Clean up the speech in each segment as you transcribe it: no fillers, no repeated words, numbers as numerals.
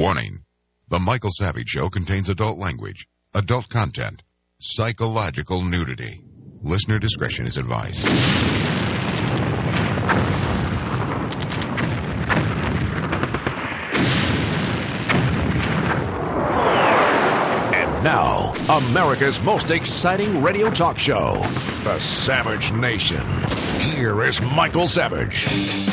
Warning. The Michael Savage Show contains adult language, adult content, psychological nudity. Listener discretion is advised. And now, America's most exciting radio talk show, The Savage Nation. Here is Michael Savage.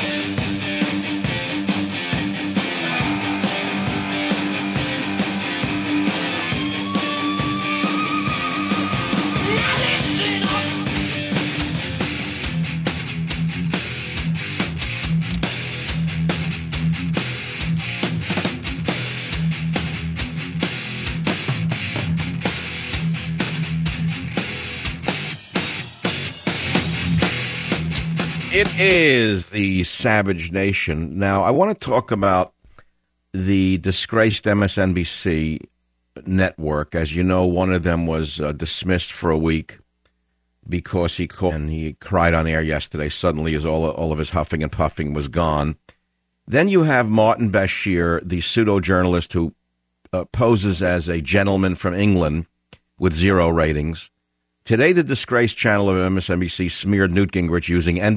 It is the Savage Nation. Now, I want to talk about the disgraced MSNBC network. As you know, one of them was dismissed for a week because he called and he cried on air yesterday. Suddenly, all of his huffing and puffing was gone. Then you have Martin Bashir, the pseudo-journalist who poses as a gentleman from England with 0 ratings. Today, the disgraced channel of MSNBC smeared Newt Gingrich using an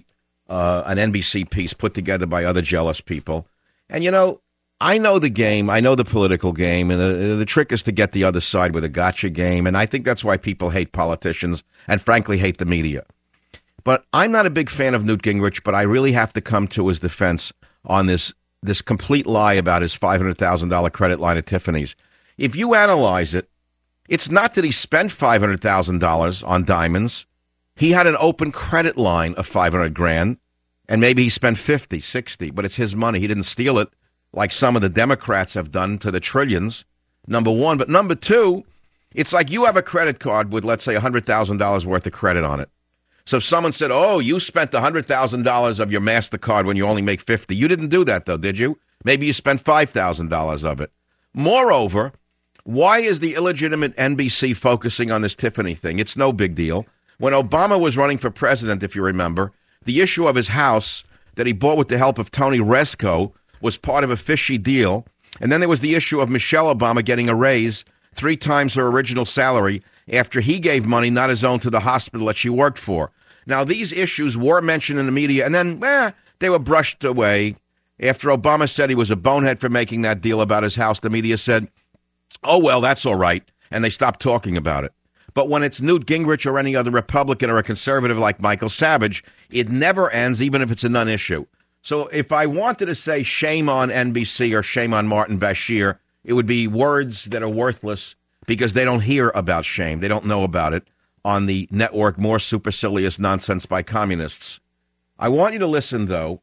NBC piece put together by other jealous people. And, you know, I know the game. I know the political game. And the trick is to get the other side with a gotcha game. And I think that's why people hate politicians and, frankly, hate the media. But I'm not a big fan of Newt Gingrich, but I really have to come to his defense on this complete lie about his $500,000 credit line at Tiffany's. If you analyze it, it's not that he spent $500,000 on diamonds. He had an open credit line of $500,000, and maybe he spent 50, 60, but it's his money. He didn't steal it like some of the Democrats have done to the trillions, number one. But number two, it's like you have a credit card with, let's say, $100,000 worth of credit on it. So if someone said, oh, you spent $100,000 of your MasterCard when you only make 50. You didn't do that, though, did you? Maybe you spent $5,000 of it. Moreover, why is the illegitimate NBC focusing on this Tiffany thing? It's no big deal. When Obama was running for president, if you remember, the issue of his house that he bought with the help of Tony Rezko was part of a fishy deal. And then there was the issue of Michelle Obama getting a raise 3 times her original salary after he gave money, not his own, to the hospital that she worked for. Now, these issues were mentioned in the media, and then they were brushed away. After Obama said he was a bonehead for making that deal about his house, the media said, oh, well, that's all right, and they stopped talking about it. But when it's Newt Gingrich or any other Republican or a conservative like Michael Savage, it never ends, even if it's a non-issue. So if I wanted to say shame on NBC or shame on Martin Bashir, it would be words that are worthless because they don't hear about shame. They don't know about it on the network More Supercilious Nonsense by Communists. I want you to listen, though.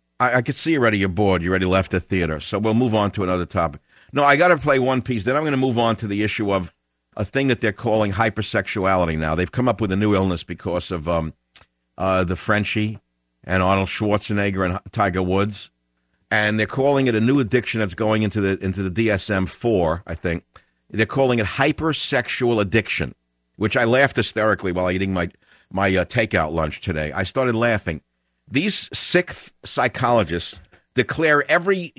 I could see already you're bored. You already left the theater, so we'll move on to another topic. No, I got to play one piece. Then I'm going to move on to the issue of a thing that they're calling hypersexuality now. They've come up with a new illness because of the Frenchie and Arnold Schwarzenegger and Tiger Woods. And they're calling it a new addiction that's going into the DSM-4, I think. They're calling it hypersexual addiction, which I laughed hysterically while eating my takeout lunch today. I started laughing. These sick psychologists declare every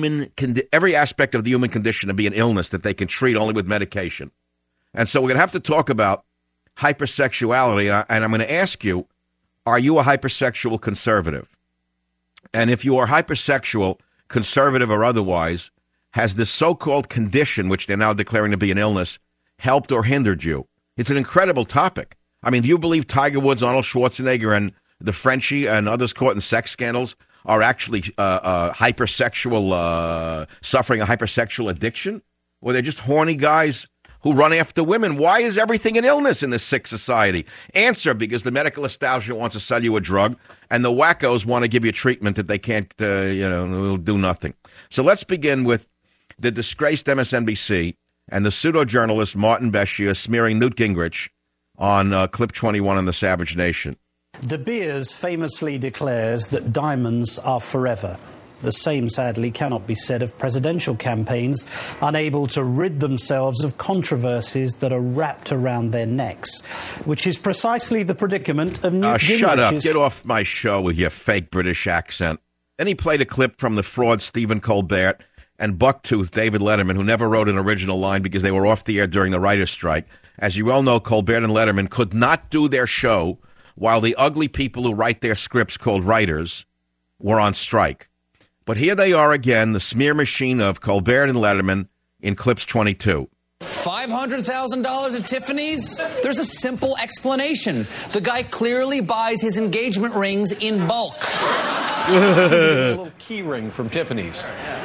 aspect of the human condition to be an illness that they can treat only with medication. And so we're going to have to talk about hypersexuality, and I'm going to ask you, are you a hypersexual conservative? And if you are hypersexual, conservative or otherwise, has this so-called condition, which they're now declaring to be an illness, helped or hindered you? It's an incredible topic. I mean, do you believe Tiger Woods, Arnold Schwarzenegger, and the Frenchie and others caught in sex scandals are actually hypersexual, suffering a hypersexual addiction? Or they're just horny guys who run after women? Why is everything an illness in this sick society? Answer, because the medical establishment wants to sell you a drug, and the wackos want to give you treatment that they can't, will do nothing. So let's begin with the disgraced MSNBC and the pseudo-journalist Martin Bashir smearing Newt Gingrich on Clip 21 in the Savage Nation. De Beers famously declares that diamonds are forever. The same, sadly, cannot be said of presidential campaigns unable to rid themselves of controversies that are wrapped around their necks, which is precisely the predicament of Newt Gingrich's... Shut up. Get off my show with your fake British accent. Then he played a clip from the fraud Stephen Colbert, and Bucktooth David Letterman, who never wrote an original line because they were off the air during the writer's strike. As you well know, Colbert and Letterman could not do their show while the ugly people who write their scripts, called writers, were on strike. But here they are again, the smear machine of Colbert and Letterman in Clips 22. $500,000 at Tiffany's? There's a simple explanation. The guy clearly buys his engagement rings in bulk. A little key ring from Tiffany's.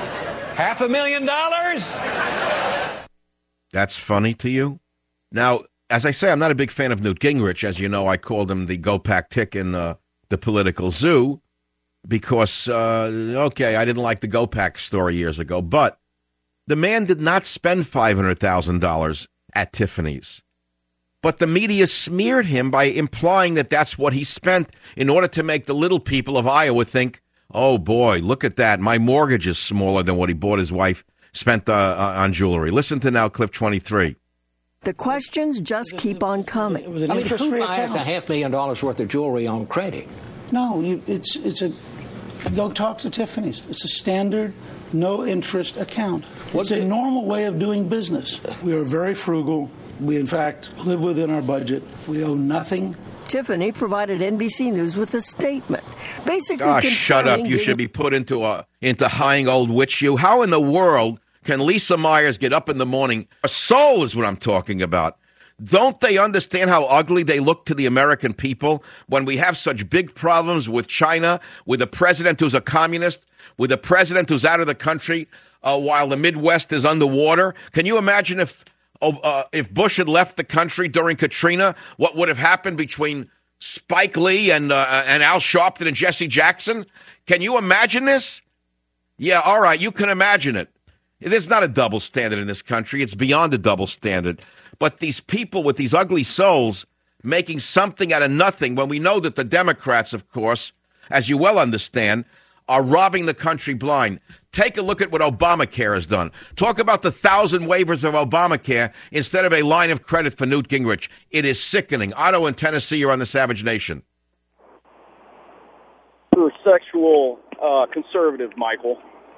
$500,000? That's funny to you? Now, as I say, I'm not a big fan of Newt Gingrich. As you know, I called him the Go-Pack tick in the political zoo because, I didn't like the Go-Pack story years ago. But the man did not spend $500,000 at Tiffany's. But the media smeared him by implying that that's what he spent in order to make the little people of Iowa think, oh, boy, look at that. My mortgage is smaller than what he bought his wife spent on jewelry. Listen to now clip 23. The questions just keep on coming. It was an interest-free account. $500 million worth of jewelry on credit. No, go talk to Tiffany's. It's a standard, no-interest account. It's a normal way of doing business. We are very frugal. We, in fact, live within our budget. We owe nothing. Tiffany provided NBC News with a statement, basically. Oh, shut up! You should be put into hiding, old witch. You. How in the world can Lisa Myers get up in the morning? A soul is what I'm talking about. Don't they understand how ugly they look to the American people when we have such big problems with China, with a president who's a communist, with a president who's out of the country while the Midwest is underwater? Can you imagine if Bush had left the country during Katrina, what would have happened between Spike Lee and Al Sharpton and Jesse Jackson? Can you imagine this? Yeah, all right, you can imagine it. There's not a double standard in this country. It's beyond a double standard. But these people with these ugly souls making something out of nothing, when we know that the Democrats, of course, as you well understand, are robbing the country blind. Take a look at what Obamacare has done. Talk about the 1,000 waivers of Obamacare instead of a line of credit for Newt Gingrich. It is sickening. Otto in Tennessee, you're on the Savage Nation. You're a sexual conservative, Michael.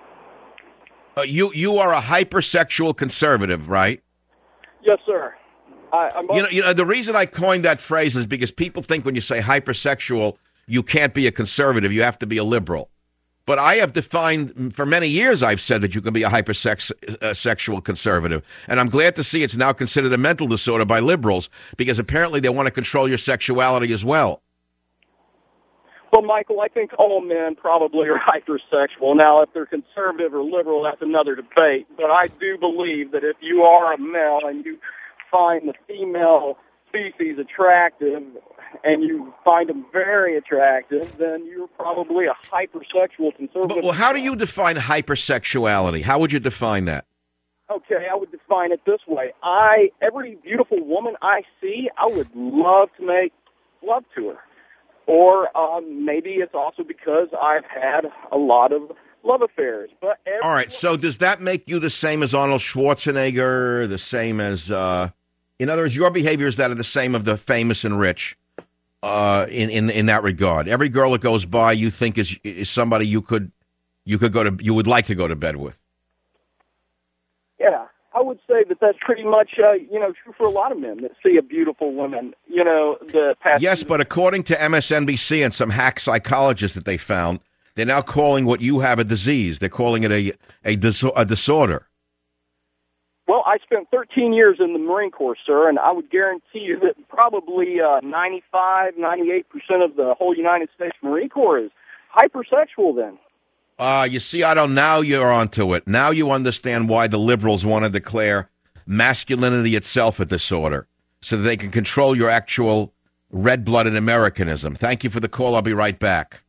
You are a hypersexual conservative, right? Yes, sir. You know, the reason I coined that phrase is because people think when you say hypersexual, you can't be a conservative. You have to be a liberal. But I have defined, for many years I've said that you can be a hypersexual conservative. And I'm glad to see it's now considered a mental disorder by liberals, because apparently they want to control your sexuality as well. Well, Michael, I think all men probably are hypersexual. Now, if they're conservative or liberal, that's another debate. But I do believe that if you are a male and you find the female species attractive and you find them very attractive, then you're probably a hypersexual conservative. Well, how do you define hypersexuality? How would you define that? Okay, I would define it this way. Every beautiful woman I see, I would love to make love to her. Or maybe it's also because I've had a lot of love affairs. But all right, so does that make you the same as Arnold Schwarzenegger, the same as, in other words, your behaviors that are the same of the famous and rich in that regard? Every girl that goes by you think is somebody you would like to go to bed with? Yeah. I would say that that's pretty much, true for a lot of men that see a beautiful woman, Yes, but according to MSNBC and some hack psychologists that they found, they're now calling what you have a disease. They're calling it a disorder. Well, I spent 13 years in the Marine Corps, sir, and I would guarantee you that probably 95, 98% of the whole United States Marine Corps is hypersexual then. You see, now you're onto it. Now you understand why the liberals want to declare masculinity itself a disorder, so that they can control your actual red-blooded Americanism. Thank you for the call. I'll be right back.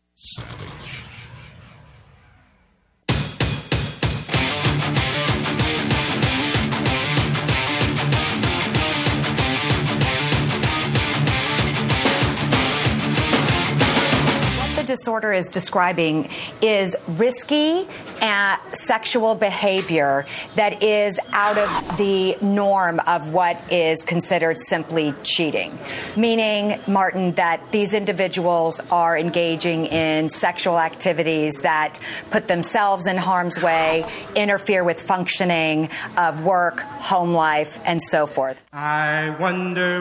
disorder is describing is risky sexual behavior that is out of the norm of what is considered simply cheating. Meaning, Martin, that these individuals are engaging in sexual activities that put themselves in harm's way, interfere with functioning of work, home life, and so forth. I wonder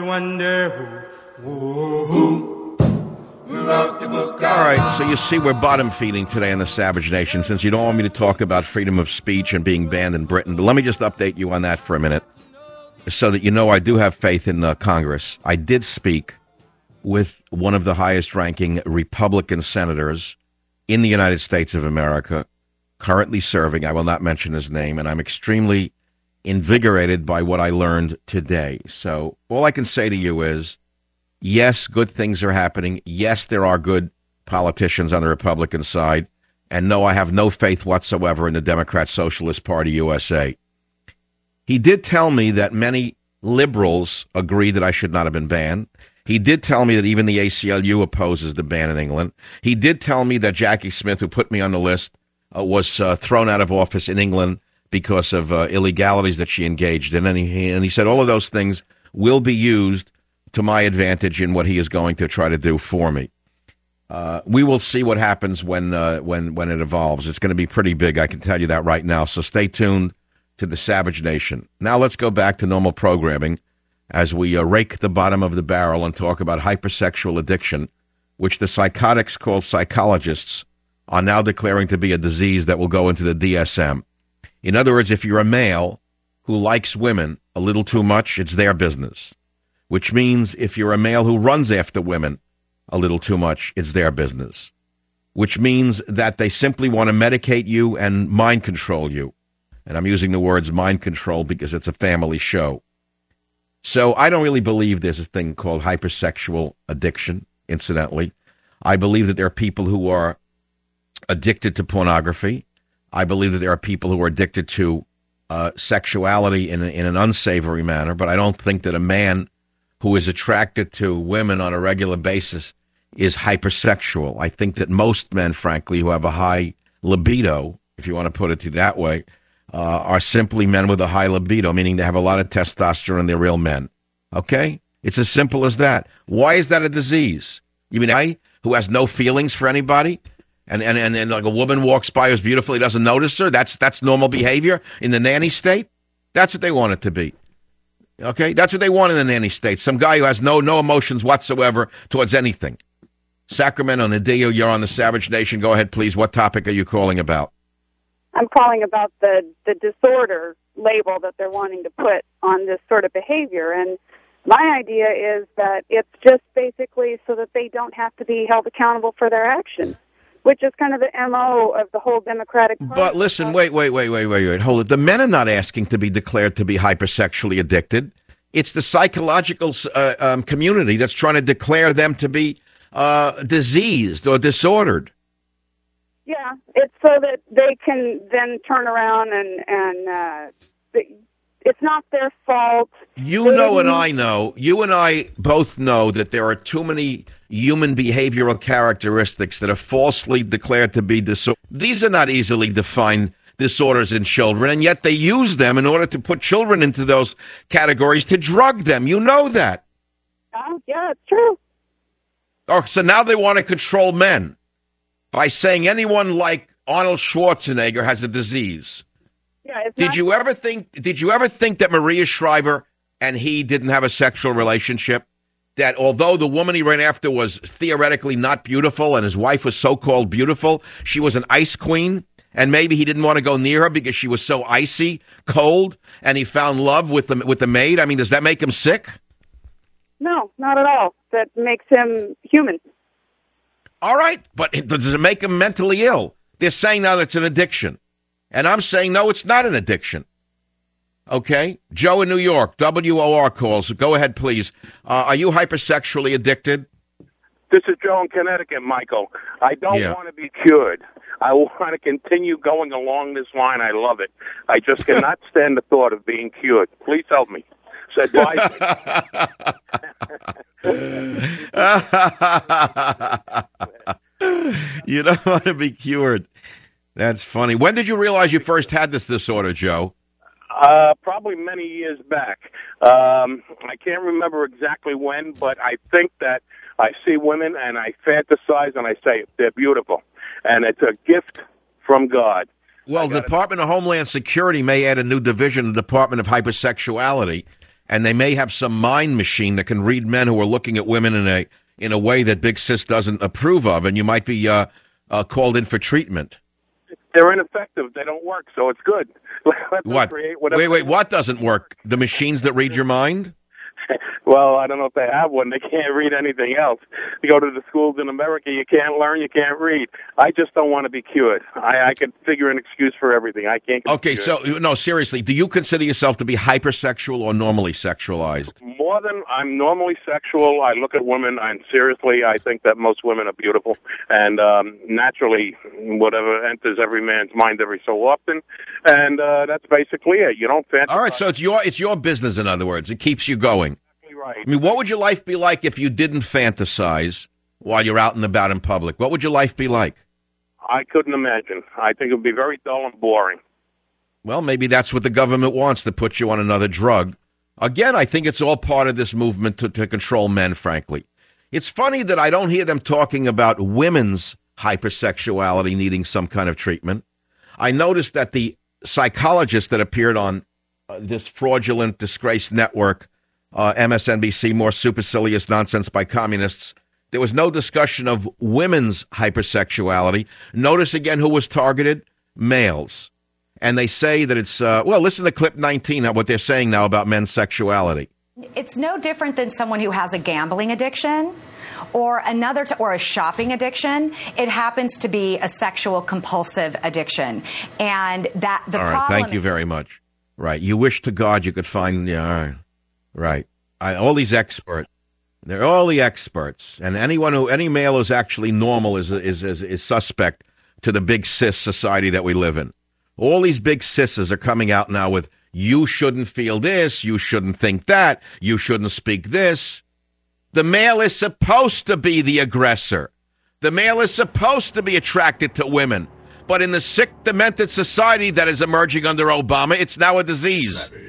who wrote the book. All right, so you see we're bottom feeding today in the Savage Nation, since you don't want me to talk about freedom of speech and being banned in Britain. But let me just update you on that for a minute, so that you know I do have faith in Congress. I did speak with one of the highest-ranking Republican senators in the United States of America, currently serving. I will not mention his name, and I'm extremely invigorated by what I learned today. So all I can say to you is, yes, good things are happening. Yes, there are good politicians on the Republican side. And no, I have no faith whatsoever in the Democrat Socialist Party USA. He did tell me that many liberals agree that I should not have been banned. He did tell me that even the ACLU opposes the ban in England. He did tell me that Jackie Smith, who put me on the list, was thrown out of office in England because of illegalities that she engaged in. And he said all of those things will be used to my advantage in what he is going to try to do for me. We will see what happens when it evolves. It's going to be pretty big, I can tell you that right now. So stay tuned to the Savage Nation. Now let's go back to normal programming as we rake the bottom of the barrel and talk about hypersexual addiction, which the psychotics called psychologists are now declaring to be a disease that will go into the DSM. In other words, if you're a male who likes women a little too much, it's their business. Which means if you're a male who runs after women a little too much, it's their business. Which means that they simply want to medicate you and mind control you. And I'm using the words mind control because it's a family show. So I don't really believe there's a thing called hypersexual addiction, incidentally. I believe that there are people who are addicted to pornography. I believe that there are people who are addicted to sexuality in an unsavory manner, but I don't think that a man who is attracted to women on a regular basis is hypersexual. I think that most men, frankly, who have a high libido, if you want to put it that way, are simply men with a high libido, meaning they have a lot of testosterone and they're real men. Okay? It's as simple as that. Why is that a disease? You mean a guy who has no feelings for anybody? And like a woman walks by who's beautiful, he doesn't notice her? That's normal behavior in the nanny state? That's what they want it to be. Okay? That's what they want in the nanny state. Some guy who has no emotions whatsoever towards anything. Sacramento, Nadia, you're on the Savage Nation. Go ahead, please. What topic are you calling about? I'm calling about the disorder label that they're wanting to put on this sort of behavior. And my idea is that it's just basically so that they don't have to be held accountable for their actions, which is kind of the MO of the whole Democratic Party. But listen, wait. Hold it. The men are not asking to be declared to be hypersexually addicted. It's the psychological community that's trying to declare them to be diseased or disordered. Yeah, it's so that they can then turn around and it's not their fault. You know and I know, you and I both know that there are too many human behavioral characteristics that are falsely declared to be disorders. These are not easily defined disorders in children, and yet they use them in order to put children into those categories to drug them. You know that. Yeah, it's true. Oh, so now they want to control men by saying anyone like Arnold Schwarzenegger has a disease. Yeah, Did you ever think that Maria Shriver and he didn't have a sexual relationship? That although the woman he ran after was theoretically not beautiful and his wife was so-called beautiful, she was an ice queen, and maybe he didn't want to go near her because she was so icy, cold, and he found love with the maid? I mean, does that make him sick? No, not at all. That makes him human. All right, but does it make him mentally ill? They're saying now that it's an addiction. And I'm saying, no, it's not an addiction. Okay? Joe in New York, WOR calls. Go ahead, please. Are you hypersexually addicted? This is Joe in Connecticut, Michael. I don't want to be cured. I want to continue going along this line. I love it. I just cannot stand the thought of being cured. Please help me. So advise me. You don't want to be cured. That's funny. When did you realize you first had this disorder, Joe? Probably many years back. I can't remember exactly when, but I think that I see women and I fantasize and I say they're beautiful. And it's a gift from God. Well, the Department of Homeland Security may add a new division, the Department of Hypersexuality, and they may have some mind machine that can read men who are looking at women in a way that Big Sis doesn't approve of, and you might be called in for treatment. They're ineffective. They don't work, so it's good. Let them What? create whatever. Wait, what doesn't work? The machines that read your mind? Well, I don't know if they have one. They can't read anything else. You go to the schools in America, you can't learn, you can't read. I just don't want to be cured. I can figure an excuse for everything. I can't. Okay, so, no, seriously, do you consider yourself to be hypersexual or normally sexualized? More than I'm normally sexual. I look at women, and seriously, I think that most women are beautiful. And naturally, whatever enters every man's mind every so often. And that's basically it. You don't fantasize. All right, so it's your business, in other words. It keeps you going. Right. I mean, what would your life be like if you didn't fantasize while you're out and about in public? What would your life be like? I couldn't imagine. I think it would be very dull and boring. Well, maybe that's what the government wants, to put you on another drug. Again, I think it's all part of this movement to control men, frankly. It's funny that I don't hear them talking about women's hypersexuality needing some kind of treatment. I noticed that the psychologist that appeared on this fraudulent, disgraced network, MSNBC, more supercilious nonsense by communists, there was no discussion of women's hypersexuality. Notice again who was targeted? Males. And they say that it's, well, listen to clip 19, what they're saying now about men's sexuality. It's no different than someone who has a gambling addiction or or a shopping addiction. It happens to be a sexual compulsive addiction. And that the all right, problem. Thank you very much. Right. You wish to God you could find, yeah, all right. Right. All these experts, they're all the experts, and any male who's actually normal is suspect to the big cis society that we live in. All these big sisses are coming out now with, you shouldn't feel this, you shouldn't think that, you shouldn't speak this. The male is supposed to be the aggressor. The male is supposed to be attracted to women. But in the sick, demented society that is emerging under Obama, it's now a disease. Savage.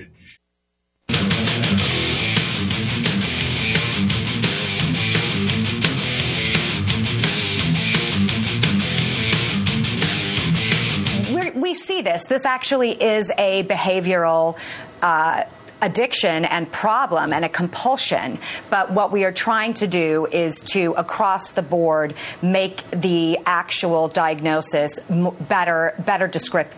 We see this. This actually is a behavioral addiction and problem and a compulsion. But what we are trying to do is to, across the board, make the actual diagnosis a better description.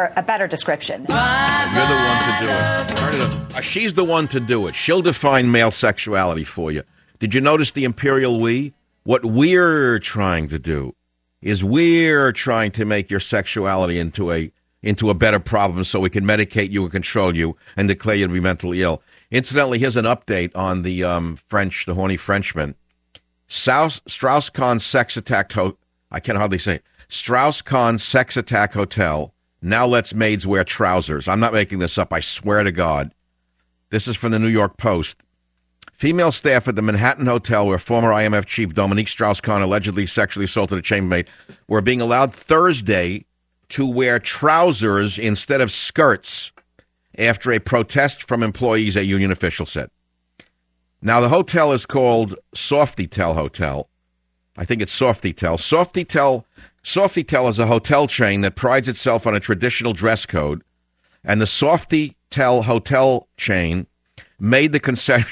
You're the one to do it. Turn it up. She's the one to do it. She'll define male sexuality for you. Did you notice the imperial we? What we're trying to do is we're trying to make your sexuality into a better problem so we can medicate you and control you and declare you to be mentally ill. Incidentally, here's an update on the the horny Frenchman. Strauss-Kahn sex attack, I can hardly say it. Strauss-Kahn sex attack hotel now lets maids wear trousers. I'm not making this up, I swear to God. This is from the New York Post. Female staff at the Manhattan Hotel, where former IMF chief Dominique Strauss-Kahn allegedly sexually assaulted a chambermaid, were being allowed Thursday to wear trousers instead of skirts after a protest from employees, a union official said. Now, the hotel is called Sofitel Hotel. I think it's Sofitel. Sofitel is a hotel chain that prides itself on a traditional dress code, and the Sofitel hotel chain made the concession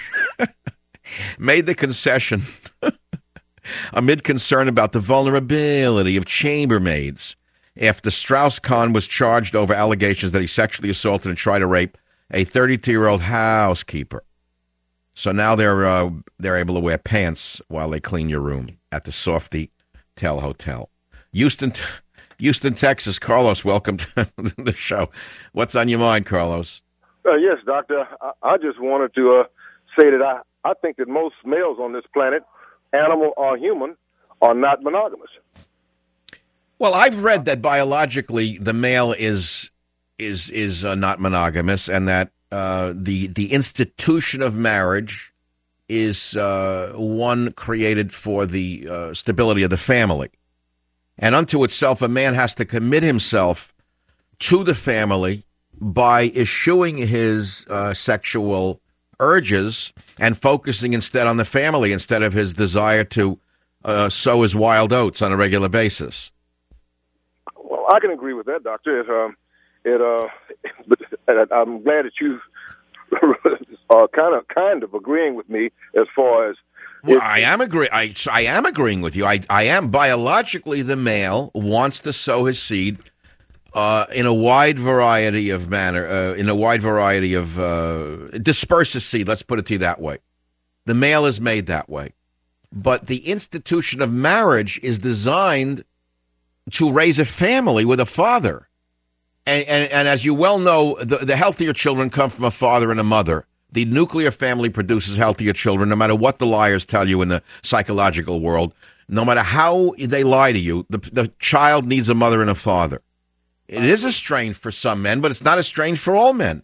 amid concern about the vulnerability of chambermaids after Strauss-Kahn was charged over allegations that he sexually assaulted and tried to rape a 32-year-old housekeeper. So now they're able to wear pants while they clean your room at the Sofitel Hotel. Houston, Texas. Carlos, welcome to the show. What's on your mind, Carlos? Yes, Doctor. I just wanted to say that I think that most males on this planet, animal or human, are not monogamous. Well, I've read that biologically the male is not monogamous, and that the institution of marriage is one created for the stability of the family. And unto itself, a man has to commit himself to the family by eschewing his sexual urges and focusing instead on the family instead of his desire to sow his wild oats on a regular basis. Well, I can agree with that, Doctor. But I'm glad that you are kind of agreeing with me as far as. Well, I am agreeing with you. I am biologically, the male wants to sow his seed in a wide variety of disperse his seed. Let's put it to you that way. The male is made that way, but the institution of marriage is designed to raise a family with a father. And as you well know, the healthier children come from a father and a mother. The nuclear family produces healthier children, no matter what the liars tell you in the psychological world. No matter how they lie to you, the child needs a mother and a father. It is a strain for some men, but it's not a strain for all men.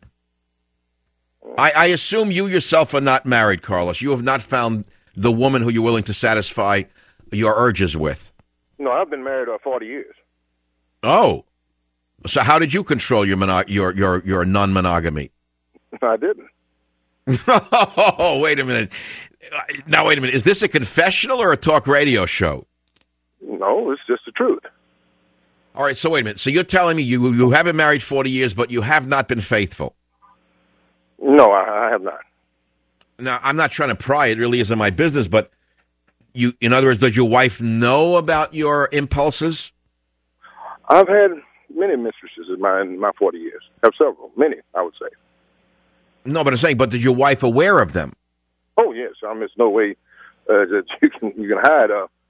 I assume you yourself are not married, Carlos. You have not found the woman who you're willing to satisfy your urges with. No, I've been married 40 years. Oh. So how did you control your non-monogamy? I didn't. Oh, wait a minute. Now, wait a minute. Is this a confessional or a talk radio show? No, it's just the truth. All right, so wait a minute. So you're telling me you haven't married 40 years, but you have not been faithful? No, I have not. Now, I'm not trying to pry. It really isn't my business, but in other words, does your wife know about your impulses? I've had many mistresses in my 40 years. I have several. Many, I would say. No, but I'm saying, but is your wife aware of them? Oh, yes. There's no way that you can hide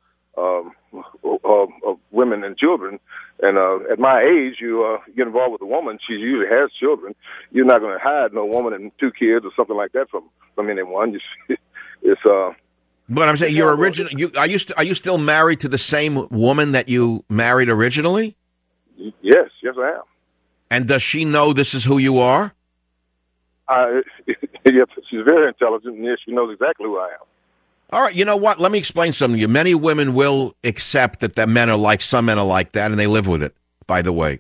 women and children. And at my age, you get involved with a woman, she usually has children. You're not going to hide no woman and 2 kids or something like that from anyone. But I'm saying your original. Are you still married to the same woman that you married originally? Yes, I am. And does she know this is who you are? Yes, she's very intelligent, and yes, she knows exactly who I am. All right, you know what? Let me explain something to you. Many women will accept that some men are like that, and they live with it, by the way.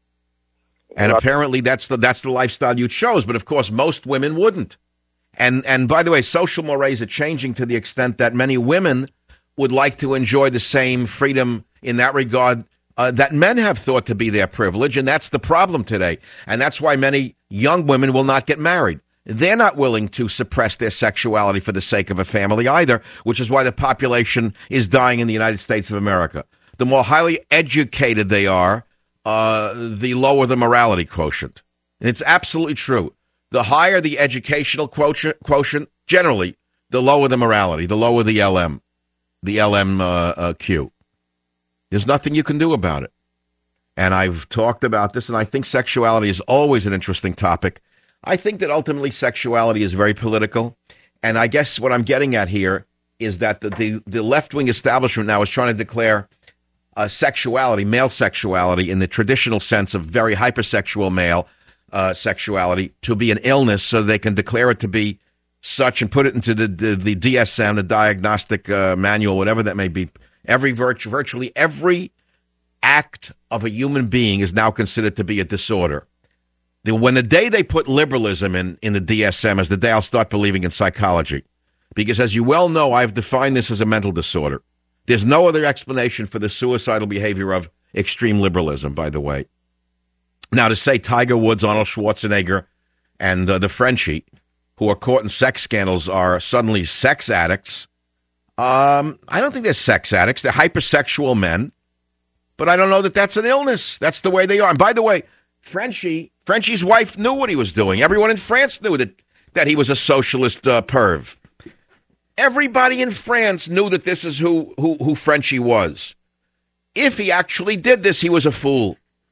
And apparently that's the lifestyle you chose, but of course most women wouldn't. And by the way, social mores are changing to the extent that many women would like to enjoy the same freedom in that regard that men have thought to be their privilege, and that's the problem today. And that's why many young women will not get married. They're not willing to suppress their sexuality for the sake of a family either, which is why the population is dying in the United States of America. The more highly educated they are, the lower the morality quotient. And it's absolutely true. The higher the educational quotient, generally, the lower the morality, the lower the LM, the LMQ. There's nothing you can do about it. And I've talked about this, and I think sexuality is always an interesting topic. I think that ultimately sexuality is very political, and I guess what I'm getting at here is that the left-wing establishment now is trying to declare sexuality, male sexuality, in the traditional sense of very hypersexual male sexuality, to be an illness, so they can declare it to be such and put it into the DSM, the diagnostic manual, whatever that may be. Virtually every act of a human being is now considered to be a disorder. When the day they put liberalism in the DSM is the day I'll start believing in psychology. Because as you well know, I've defined this as a mental disorder. There's no other explanation for the suicidal behavior of extreme liberalism, by the way. Now, to say Tiger Woods, Arnold Schwarzenegger, and the Frenchie, who are caught in sex scandals, are suddenly sex addicts, I don't think they're sex addicts. They're hypersexual men. But I don't know that that's an illness. That's the way they are. And by the way, Frenchie's wife knew what he was doing. Everyone in France knew that he was a socialist perv. Everybody in France knew that this is who Frenchie was. If he actually did this, he was a fool.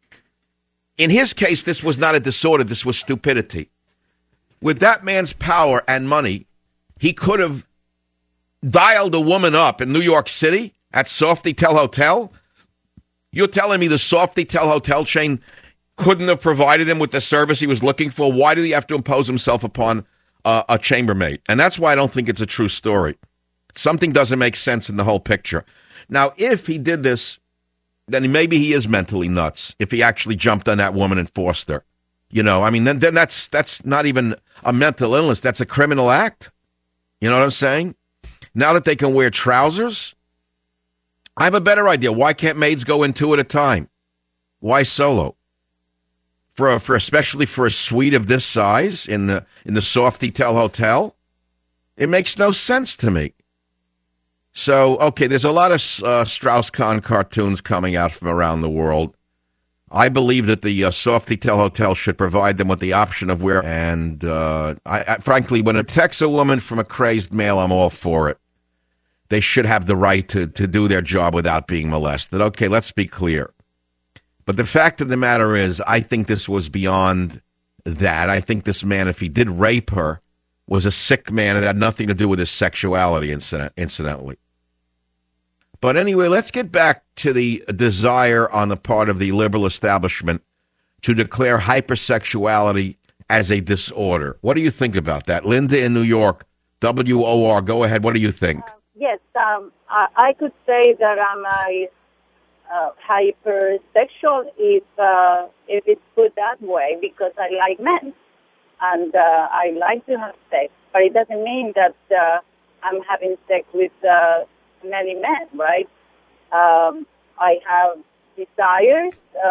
In his case, this was not a disorder. This was stupidity. With that man's power and money, he could have dialed a woman up in New York City at Sofitel Hotel. You're telling me the Sofitel Hotel chain couldn't have provided him with the service he was looking for? Why did he have to impose himself upon a chambermaid? And that's why I don't think it's a true story. Something doesn't make sense in the whole picture. Now, if he did this then maybe he is mentally nuts if he actually jumped on that woman and forced her. You know, I mean, then that's not even a mental illness. That's a criminal act. You know what I'm saying? Now that they can wear trousers, I have a better idea. Why can't maids go in 2 at a time? Why solo? For especially for a suite of this size in the Sofitel Hotel? It makes no sense to me. So, okay, there's a lot of Strauss-Kahn cartoons coming out from around the world. I believe that the Sofitel Hotel should provide them with the option of where, and I frankly, when it protects a woman from a crazed male, I'm all for it. They should have the right to do their job without being molested. Okay, let's be clear. But the fact of the matter is, I think this was beyond that. I think this man, if he did rape her, was a sick man and had nothing to do with his sexuality, incidentally. But anyway, let's get back to the desire on the part of the liberal establishment to declare hypersexuality as a disorder. What do you think about that? Linda in New York, WOR, go ahead. What do you think? Yes, I could say that I'm a hypersexual if it's put that way, because I like men and I like to have sex, but it doesn't mean that I'm having sex with many men, right? I have desires.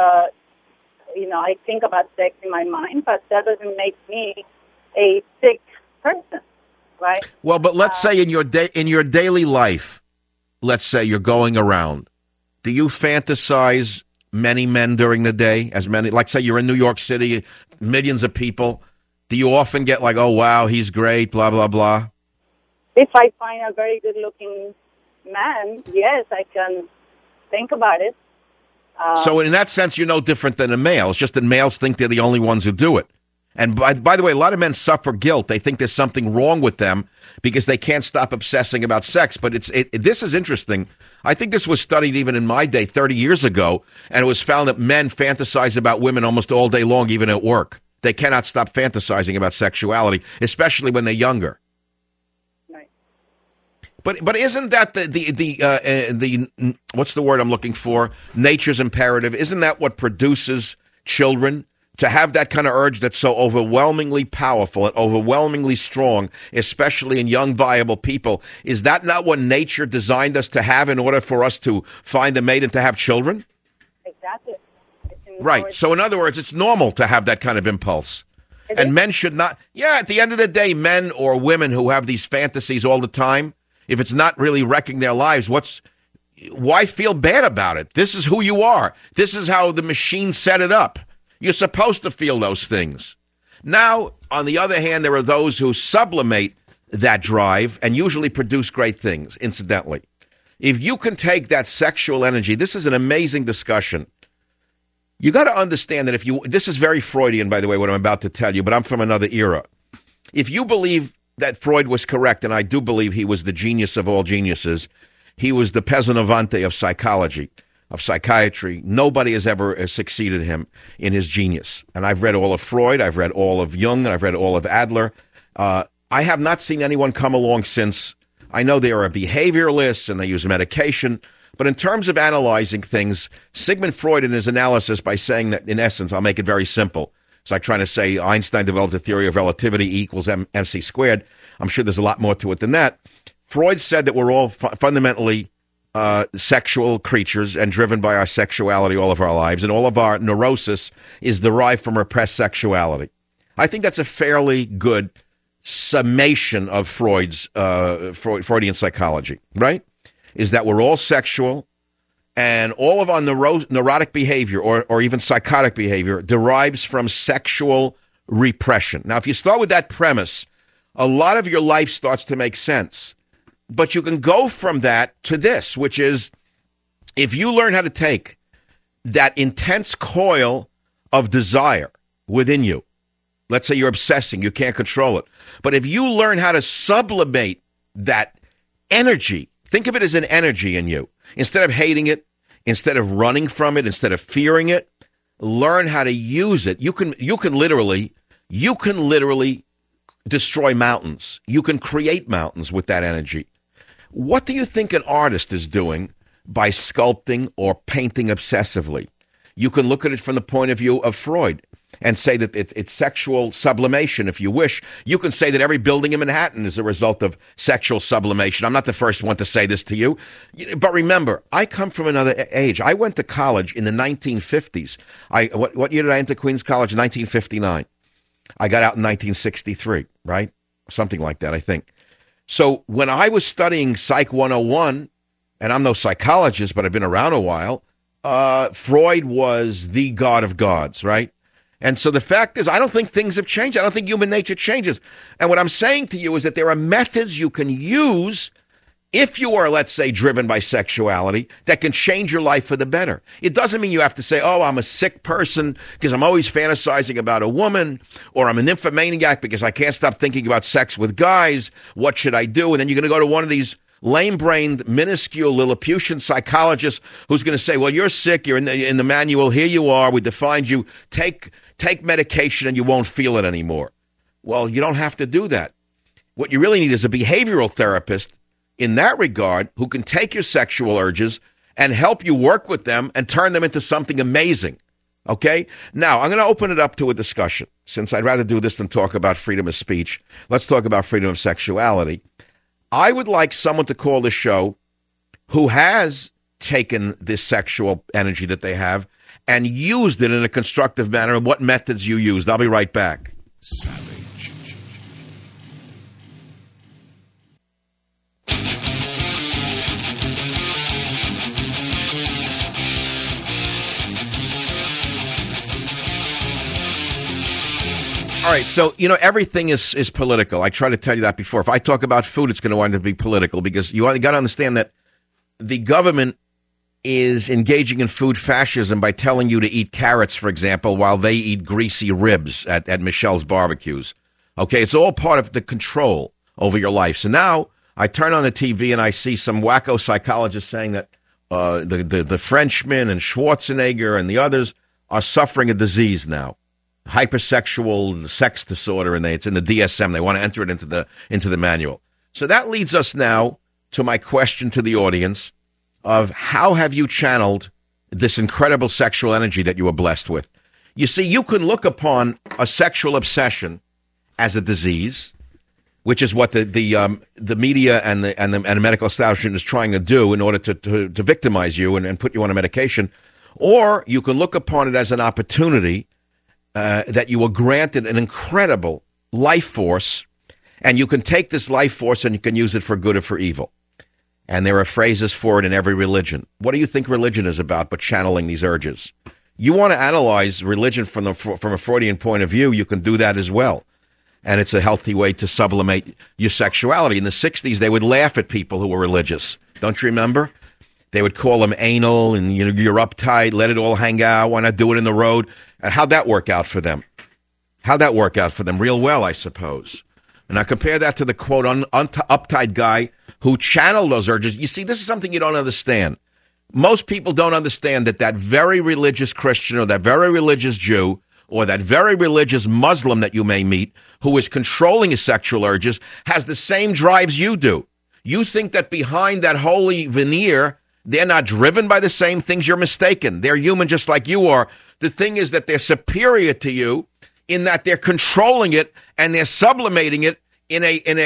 I think about sex in my mind, but that doesn't make me a sick person, right? Well, but let's say in your daily life, let's say you're going around. Do you fantasize many men during the day? As many, like say you're in New York City, millions of people. Do you often get like, oh wow, he's great, blah blah blah? If I find a very good-looking man, yes, I can think about it. So in that sense, you're no different than a male. It's just that males think they're the only ones who do it. And by the way, a lot of men suffer guilt. They think there's something wrong with them because they can't stop obsessing about sex. But this is interesting. I think this was studied even in my day 30 years ago, and it was found that men fantasize about women almost all day long, even at work. They cannot stop fantasizing about sexuality, especially when they're younger. But isn't that the what's the word I'm looking for? Nature's imperative. Isn't that what produces children? To have that kind of urge that's so overwhelmingly powerful and overwhelmingly strong, especially in young, viable people, is that not what nature designed us to have in order for us to find a mate and to have children? Exactly. Right. So in other words, it's normal to have that kind of impulse. And men should not. Yeah, at the end of the day, men or women who have these fantasies all the time, if it's not really wrecking their lives, why feel bad about it? This is who you are. This is how the machine set it up. You're supposed to feel those things. Now, on the other hand, there are those who sublimate that drive and usually produce great things, incidentally. If you can take that sexual energy, this is an amazing discussion. You got to understand that this is very Freudian, by the way, what I'm about to tell you, but I'm from another era. If you believe that Freud was correct, and I do believe he was the genius of all geniuses, he was the Pesanavante of psychology, of psychiatry. Nobody has ever succeeded him in his genius. And I've read all of Freud, I've read all of Jung, and I've read all of Adler. I have not seen anyone come along since. I know they are behavioralists and they use medication, but in terms of analyzing things, Sigmund Freud in his analysis, by saying that, in essence, I'll make it very simple. It's like trying to say Einstein developed a theory of relativity, E equals mc squared. I'm sure there's a lot more to it than that. Freud said that we're all fundamentally sexual creatures and driven by our sexuality all of our lives, and all of our neurosis is derived from repressed sexuality. I think that's a fairly good summation of Freud's Freudian psychology, right? Is that we're all sexual, and all of our neurotic behavior or even psychotic behavior derives from sexual repression. Now, if you start with that premise, a lot of your life starts to make sense. But you can go from that to this, which is if you learn how to take that intense coil of desire within you, let's say you're obsessing, you can't control it, but if you learn how to sublimate that energy, think of it as an energy in you, instead of hating it, instead of running from it, instead of fearing it, learn how to use it. You can literally destroy mountains. You can create mountains with that energy. What do you think an artist is doing by sculpting or painting obsessively. You can look at it from the point of view of Freud and say that it's sexual sublimation, if you wish. You can say that every building in Manhattan is a result of sexual sublimation. I'm not the first one to say this to you. But remember, I come from another age. I went to college in the 1950s. What year did I enter Queens College? 1959. I got out in 1963, right? Something like that, I think. So when I was studying Psych 101, and I'm no psychologist, but I've been around a while, Freud was the god of gods, right? And so the fact is, I don't think things have changed. I don't think human nature changes. And what I'm saying to you is that there are methods you can use if you are, let's say, driven by sexuality that can change your life for the better. It doesn't mean you have to say, oh, I'm a sick person because I'm always fantasizing about a woman, or I'm a nymphomaniac because I can't stop thinking about sex with guys. What should I do? And then you're going to go to one of these lame-brained, minuscule Lilliputian psychologist who's going to say, well, you're sick, you're in the manual, here you are, we defined you, take medication and you won't feel it anymore. Well, you don't have to do that. What you really need is a behavioral therapist in that regard who can take your sexual urges and help you work with them and turn them into something amazing. Okay? Now, I'm going to open it up to a discussion. Since I'd rather do this than talk about freedom of speech, let's talk about freedom of sexuality. I would like someone to call the show who has taken this sexual energy that they have and used it in a constructive manner, and what methods you used. I'll be right back. Savage. All right, so, everything is political. I tried to tell you that before. If I talk about food, it's going to wind up being political, because you got to understand that the government is engaging in food fascism by telling you to eat carrots, for example, while they eat greasy ribs at Michelle's barbecues. Okay, it's all part of the control over your life. So now I turn on the TV and I see some wacko psychologist saying that the Frenchman and Schwarzenegger and the others are suffering a disease now. Hypersexual sex disorder, and it's in the DSM. They want to enter it into the manual. So that leads us now to my question to the audience of how have you channeled this incredible sexual energy that you were blessed with? You see, you can look upon a sexual obsession as a disease, which is what the media and the medical establishment is trying to do in order to victimize you and put you on a medication, or you can look upon it as an opportunity that you were granted an incredible life force, and you can take this life force and you can use it for good or for evil. And there are phrases for it in every religion. What do you think religion is about but channeling these urges? You want to analyze religion from a Freudian point of view, you can do that as well. And it's a healthy way to sublimate your sexuality. In the 60s, they would laugh at people who were religious. Don't you remember? They would call them anal, and you're uptight, let it all hang out, why not do it in the road? And how'd that work out for them? How'd that work out for them? Real well, I suppose. And I compare that to the, quote, uptight guy who channeled those urges. You see, this is something you don't understand. Most people don't understand that very religious Christian or that very religious Jew or that very religious Muslim that you may meet who is controlling his sexual urges has the same drives you do. You think that behind that holy veneer, they're not driven by the same things. You're mistaken. They're human just like you are. The thing is that they're superior to you in that they're controlling it and they're sublimating it in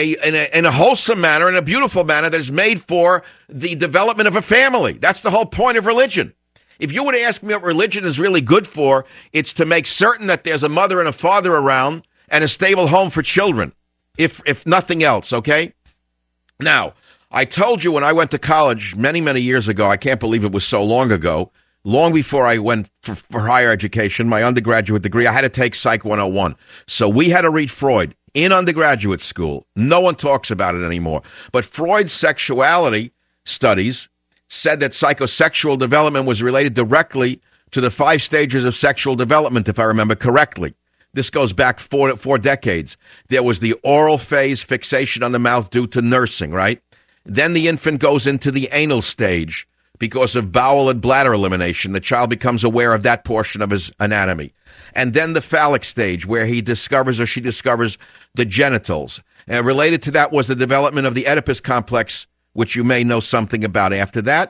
a wholesome manner, in a beautiful manner that is made for the development of a family. That's the whole point of religion. If you were to ask me what religion is really good for, it's to make certain that there's a mother and a father around and a stable home for children, if nothing else, okay? Now, I told you when I went to college many, many years ago, I can't believe it was so long ago, long before I went for higher education, my undergraduate degree, I had to take Psych 101. So we had to read Freud in undergraduate school. No one talks about it anymore. But Freud's sexuality studies said that psychosexual development was related directly to the 5 stages of sexual development, if I remember correctly. This goes back four decades. There was the oral phase, fixation on the mouth due to nursing, right? Then the infant goes into the anal stage because of bowel and bladder elimination. The child becomes aware of that portion of his anatomy. And then the phallic stage, where he discovers or she discovers the genitals. And related to that was the development of the Oedipus complex, which you may know something about. After that,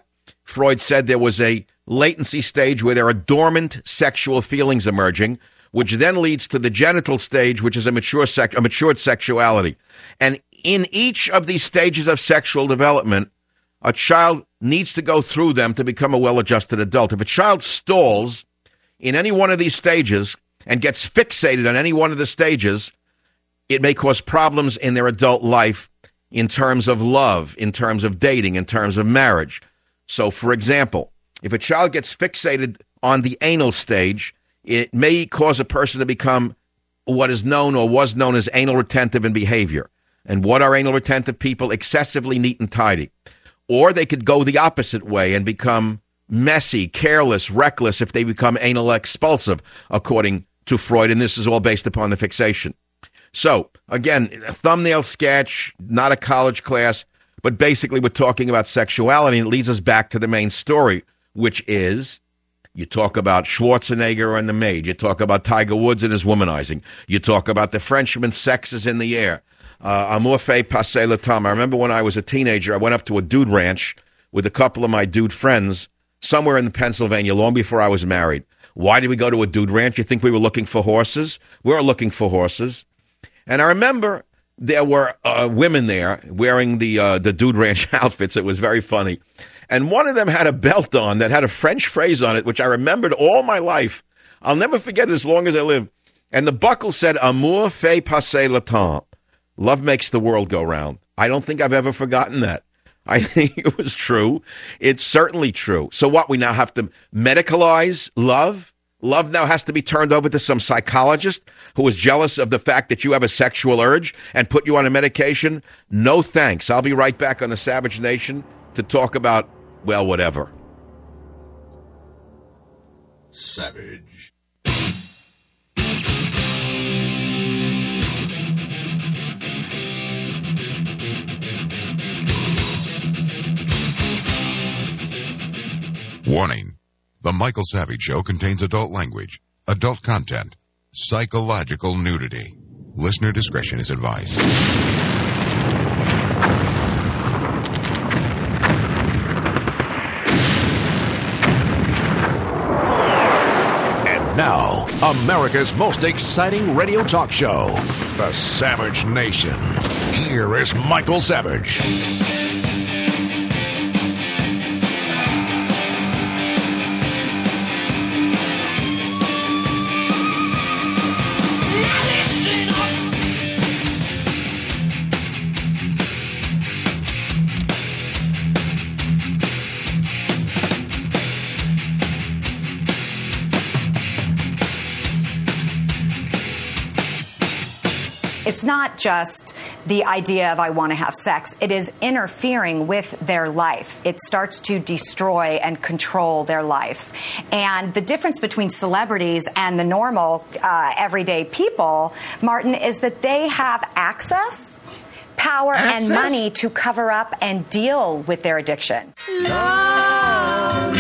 Freud said there was a latency stage where there are dormant sexual feelings emerging, which then leads to the genital stage, which is a matured sexuality. And in each of these stages of sexual development, a child needs to go through them to become a well-adjusted adult. If a child stalls in any one of these stages and gets fixated on any one of the stages, it may cause problems in their adult life in terms of love, in terms of dating, in terms of marriage. So, for example, if a child gets fixated on the anal stage, it may cause a person to become what is known or was known as anal retentive in behavior. And what are anal retentive people? Excessively neat and tidy. Or they could go the opposite way and become messy, careless, reckless if they become anal expulsive, according to Freud, and this is all based upon the fixation. So, again, a thumbnail sketch, not a college class, but basically we're talking about sexuality, and it leads us back to the main story, which is you talk about Schwarzenegger and the maid, you talk about Tiger Woods and his womanizing, you talk about the Frenchman's sex is in the air, amour fait passer le temps. I remember when I was a teenager, I went up to a dude ranch with a couple of my dude friends somewhere in Pennsylvania long before I was married. Why did we go to a dude ranch? You think we were looking for horses? We were looking for horses. And I remember there were women there wearing the dude ranch outfits. It was very funny. And one of them had a belt on that had a French phrase on it, which I remembered all my life. I'll never forget it as long as I live. And the buckle said, amour fait passer le temps. Love makes the world go round. I don't think I've ever forgotten that. I think it was true. It's certainly true. So what, we now have to medicalize love? Love now has to be turned over to some psychologist who is jealous of the fact that you have a sexual urge and put you on a medication? No thanks. I'll be right back on the Savage Nation to talk about, well, whatever. Savage. Warning. The Michael Savage Show contains adult language, adult content, psychological nudity. Listener discretion is advised. And now, America's most exciting radio talk show, The Savage Nation. Here is Michael Savage. It's not just the idea of I want to have sex. It is interfering with their life. It starts to destroy and control their life. And the difference between celebrities and the normal, everyday people, Martin, is that they have access, power, and money to cover up and deal with their addiction. Love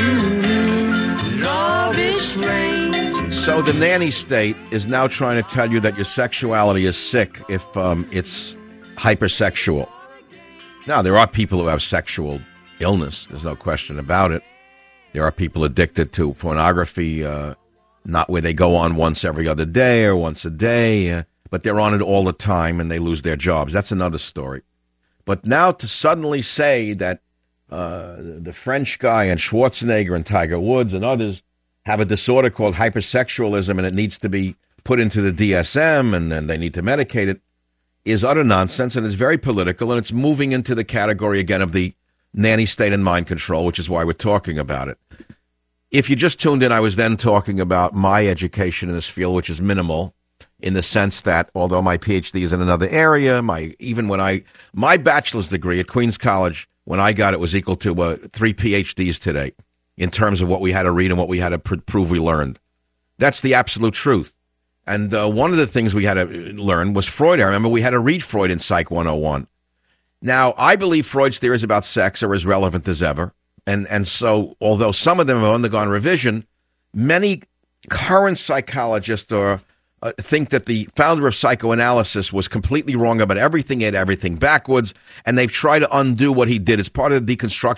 is strange. So the nanny state is now trying to tell you that your sexuality is sick if it's hypersexual. Now, there are people who have sexual illness. There's no question about it. There are people addicted to pornography, not where they go on once every other day or once a day, but they're on it all the time and they lose their jobs. That's another story. But now to suddenly say that the French guy and Schwarzenegger and Tiger Woods and others have a disorder called hypersexualism and it needs to be put into the DSM and then they need to medicate it is utter nonsense, and it's very political, and it's moving into the category again of the nanny state and mind control, which is why we're talking about it. If you just tuned in, I was then talking about my education in this field, which is minimal, in the sense that although my PhD is in another area, my bachelor's degree at Queens College, when I got it, was equal to 3 PhDs today, in terms of what we had to read and what we had to prove we learned. That's the absolute truth. And one of the things we had to learn was Freud. I remember we had to read Freud in Psych 101. Now, I believe Freud's theories about sex are as relevant as ever. And so, although some of them have undergone revision, many current psychologists think that the founder of psychoanalysis was completely wrong about everything, he had everything backwards, and they've tried to undo what he did. It's part of the deconstruction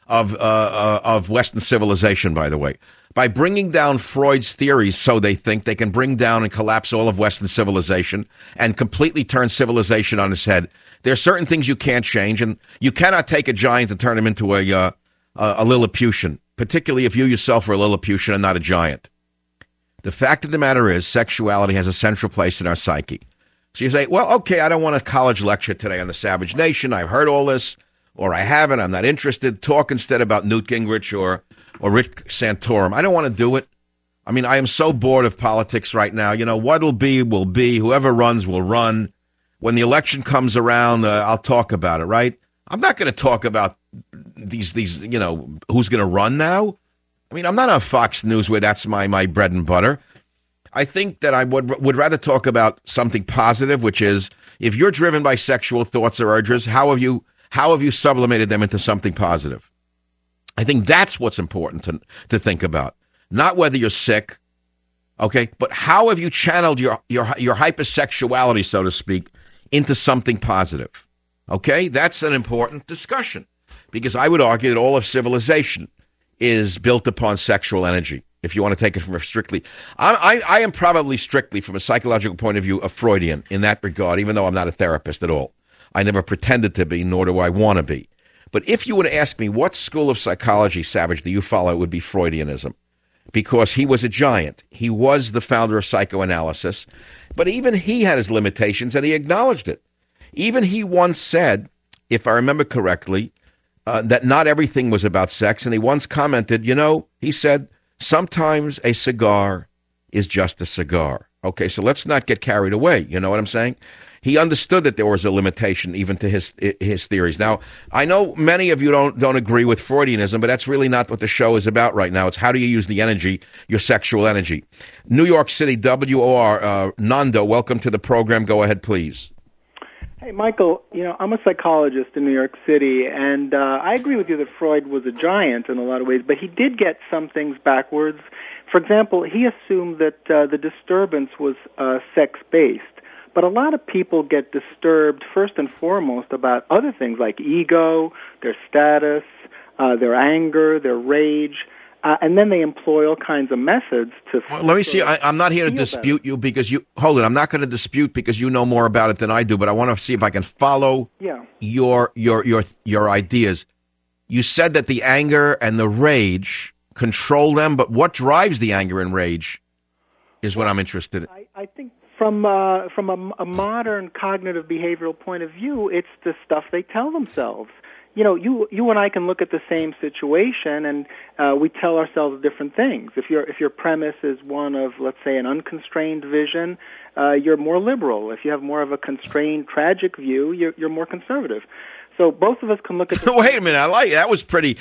of Western civilization, by the way. By bringing down Freud's theories, so they think they can bring down and collapse all of Western civilization and completely turn civilization on its head. There are certain things you can't change, and you cannot take a giant and turn him into a Lilliputian, particularly if you yourself are a Lilliputian and not a giant. The fact of the matter is, sexuality has a central place in our psyche. So you say, well, okay, I don't want a college lecture today on the Savage Nation. I've heard all this, or I haven't. I'm not interested. Talk instead about Newt Gingrich or Rick Santorum. I don't want to do it. I mean, I am so bored of politics right now. You know, what'll be will be. Whoever runs will run. When the election comes around, I'll talk about it, right? I'm not going to talk about these, you know, who's going to run now. I mean, I'm not on Fox News where that's my bread and butter. I think that I would rather talk about something positive, which is if you're driven by sexual thoughts or urges, how have you sublimated them into something positive? I think that's what's important to think about. Not whether you're sick, okay, but how have you channeled your hypersexuality, so to speak, into something positive? Okay, that's an important discussion because I would argue that all of civilization is built upon sexual energy. If you want to take it from a strictly, I am probably strictly from a psychological point of view a Freudian in that regard, even though I'm not a therapist at all. I never pretended to be, nor do I want to be. But if you were to ask me what school of psychology, Savage, do you follow, it would be Freudianism. Because he was a giant. He was the founder of psychoanalysis. But even he had his limitations, and he acknowledged it. Even he once said, if I remember correctly, that not everything was about sex. And he once commented, you know, he said, sometimes a cigar is just a cigar. Okay, so let's not get carried away. You know what I'm saying? He understood that there was a limitation even to his theories. Now, I know many of you don't agree with Freudianism, but that's really not what the show is about right now. It's how do you use the energy, your sexual energy. New York City, WOR, Nando, welcome to the program. Go ahead, please. Hey, Michael, you know, I'm a psychologist in New York City, and I agree with you that Freud was a giant in a lot of ways, but he did get some things backwards. For example, he assumed that the disturbance was sex-based. But a lot of people get disturbed first and foremost about other things like ego, their status, their anger, their rage, and then they employ all kinds of methods to... Well, let me see. I'm not here to dispute you because you... Hold it. I'm not going to dispute because you know more about it than I do, but I want to see if I can follow your ideas. You said that the anger and the rage control them, but what drives the anger and rage is what I'm interested in. I think... From a modern cognitive behavioral point of view, it's the stuff they tell themselves. You know, you and I can look at the same situation, and we tell ourselves different things. If your premise is one of, let's say, an unconstrained vision, you're more liberal. If you have more of a constrained, tragic view, you're more conservative. So both of us can look at the... Wait a minute, I like it. That was pretty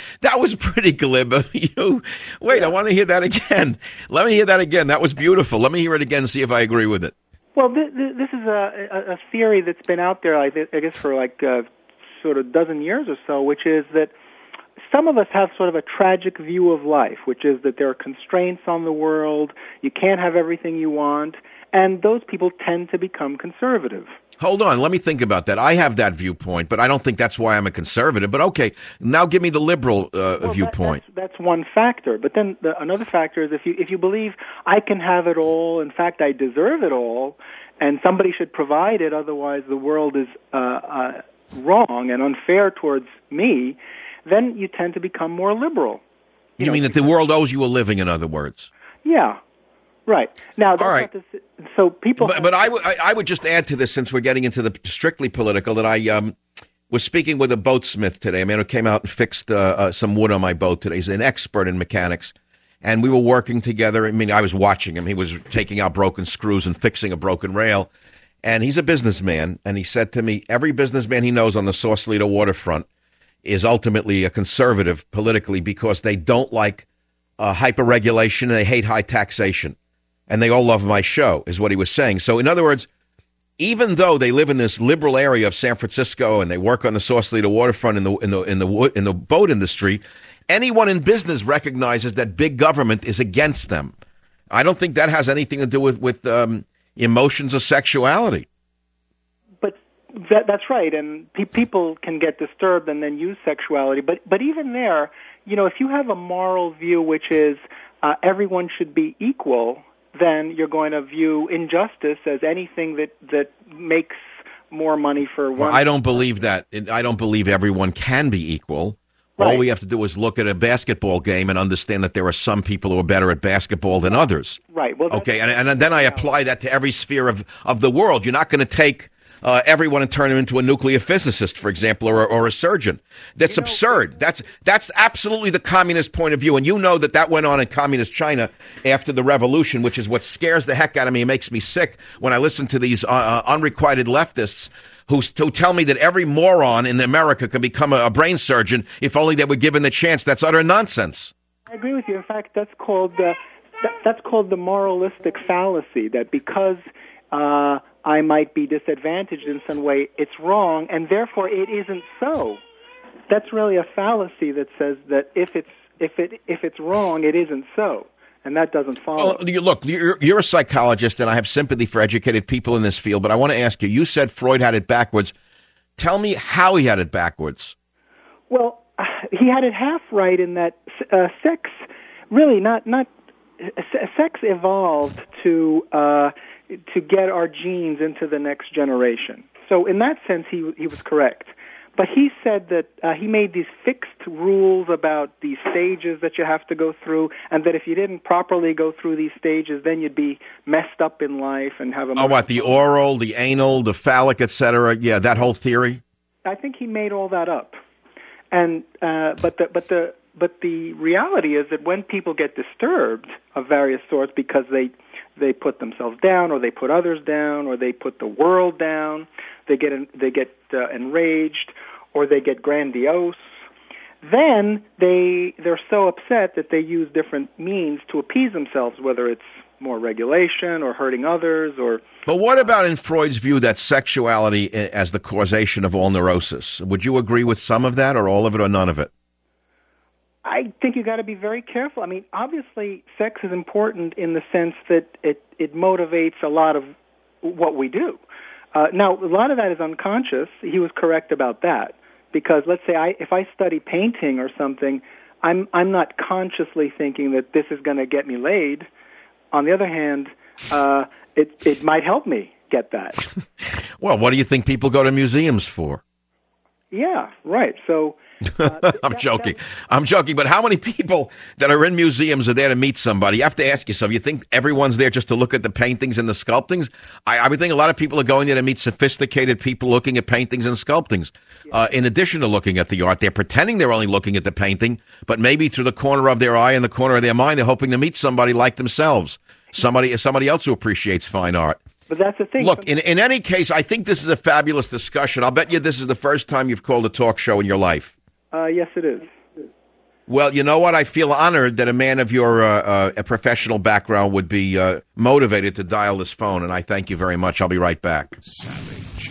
glib of you. Wait, I want to hear that again. Let me hear that again. That was beautiful. Let me hear it again and see if I agree with it. Well, this is a theory that's been out there, I guess, for like sort of a dozen years or so, which is that some of us have sort of a tragic view of life, which is that there are constraints on the world, you can't have everything you want, and those people tend to become conservative. Hold on, let me think about that. I have that viewpoint, but I don't think that's why I'm a conservative. But okay, now give me the liberal viewpoint. That's one factor. But then another factor is if you believe I can have it all, in fact I deserve it all, and somebody should provide it, otherwise the world is wrong and unfair towards me, then you tend to become more liberal. You mean that the world owes you a living, in other words? Yeah. Right. Now, that's all right. So people... But I would just add to this, since we're getting into the strictly political, that I was speaking with a boatsmith today, a man who came out and fixed some wood on my boat today. He's an expert in mechanics. And we were working together. I mean, I was watching him. He was taking out broken screws and fixing a broken rail. And he's a businessman. And he said to me, every businessman he knows on the Sausalito waterfront is ultimately a conservative politically because they don't like hyper-regulation and they hate high taxation. And they all love my show, is what he was saying. So, in other words, even though they live in this liberal area of San Francisco and they work on the Sausalito waterfront in the boat industry, anyone in business recognizes that big government is against them. I don't think that has anything to do with emotions or sexuality. But That's right, and people can get disturbed and then use sexuality. But even there, if you have a moral view which is everyone should be equal, then you're going to view injustice as anything that makes more money for one. Well, I don't believe that. I don't believe everyone can be equal. Right. All we have to do is look at a basketball game and understand that there are some people who are better at basketball than others. Right. Well, okay, and then I apply that to every sphere of the world. You're not going to take everyone and turn them into a nuclear physicist, for example, or a surgeon. That's absurd. That's absolutely the communist point of view, and you know that went on in communist China after the revolution, which is what scares the heck out of me and makes me sick when I listen to these unrequited leftists who tell me that every moron in America can become a brain surgeon if only they were given the chance. That's utter nonsense. I agree with you. In fact, that's called the moralistic fallacy, that because I might be disadvantaged in some way, it's wrong, and therefore it isn't so. That's really a fallacy that says that if it's wrong, it isn't so, and that doesn't follow. Well, look, you're a psychologist, and I have sympathy for educated people in this field, but I want to ask you, you said Freud had it backwards. Tell me how he had it backwards. Well, he had it half right in that sex, really sex evolved to get our genes into the next generation. So in that sense, he was correct. But he said that he made these fixed rules about these stages that you have to go through, and that if you didn't properly go through these stages, then you'd be messed up in life and have a... Oh, what, the oral, the anal, the phallic, etc.? Yeah, that whole theory? I think he made all that up. And but the reality is that when people get disturbed of various sorts because they put themselves down, or they put others down, or they put the world down, they get enraged, or they get grandiose, then they're so upset that they use different means to appease themselves, whether it's more regulation or hurting others or... But what about in Freud's view that sexuality as the causation of all neurosis? Would you agree with some of that, or all of it, or none of it? I think you got to be very careful. I mean, obviously, sex is important in the sense that it motivates a lot of what we do. Now, a lot of that is unconscious. He was correct about that, because let's say if I study painting or something, I'm not consciously thinking that this is going to get me laid. On the other hand, it might help me get that. Well, what do you think people go to museums for? Yeah, right. So I'm joking. I'm joking. But how many people that are in museums are there to meet somebody? You have to ask yourself, you think everyone's there just to look at the paintings and the sculptings? I would think a lot of people are going there to meet sophisticated people looking at paintings and sculptings. In addition to looking at the art, they're pretending they're only looking at the painting, but maybe through the corner of their eye and the corner of their mind, they're hoping to meet somebody like themselves, somebody else who appreciates fine art. But that's the thing. Look, in any case, I think this is a fabulous discussion. I'll bet you this is the first time you've called a talk show in your life. Yes, it is. Well, you know what? I feel honored that a man of your a professional background would be motivated to dial this phone, and I thank you very much. I'll be right back. Savage.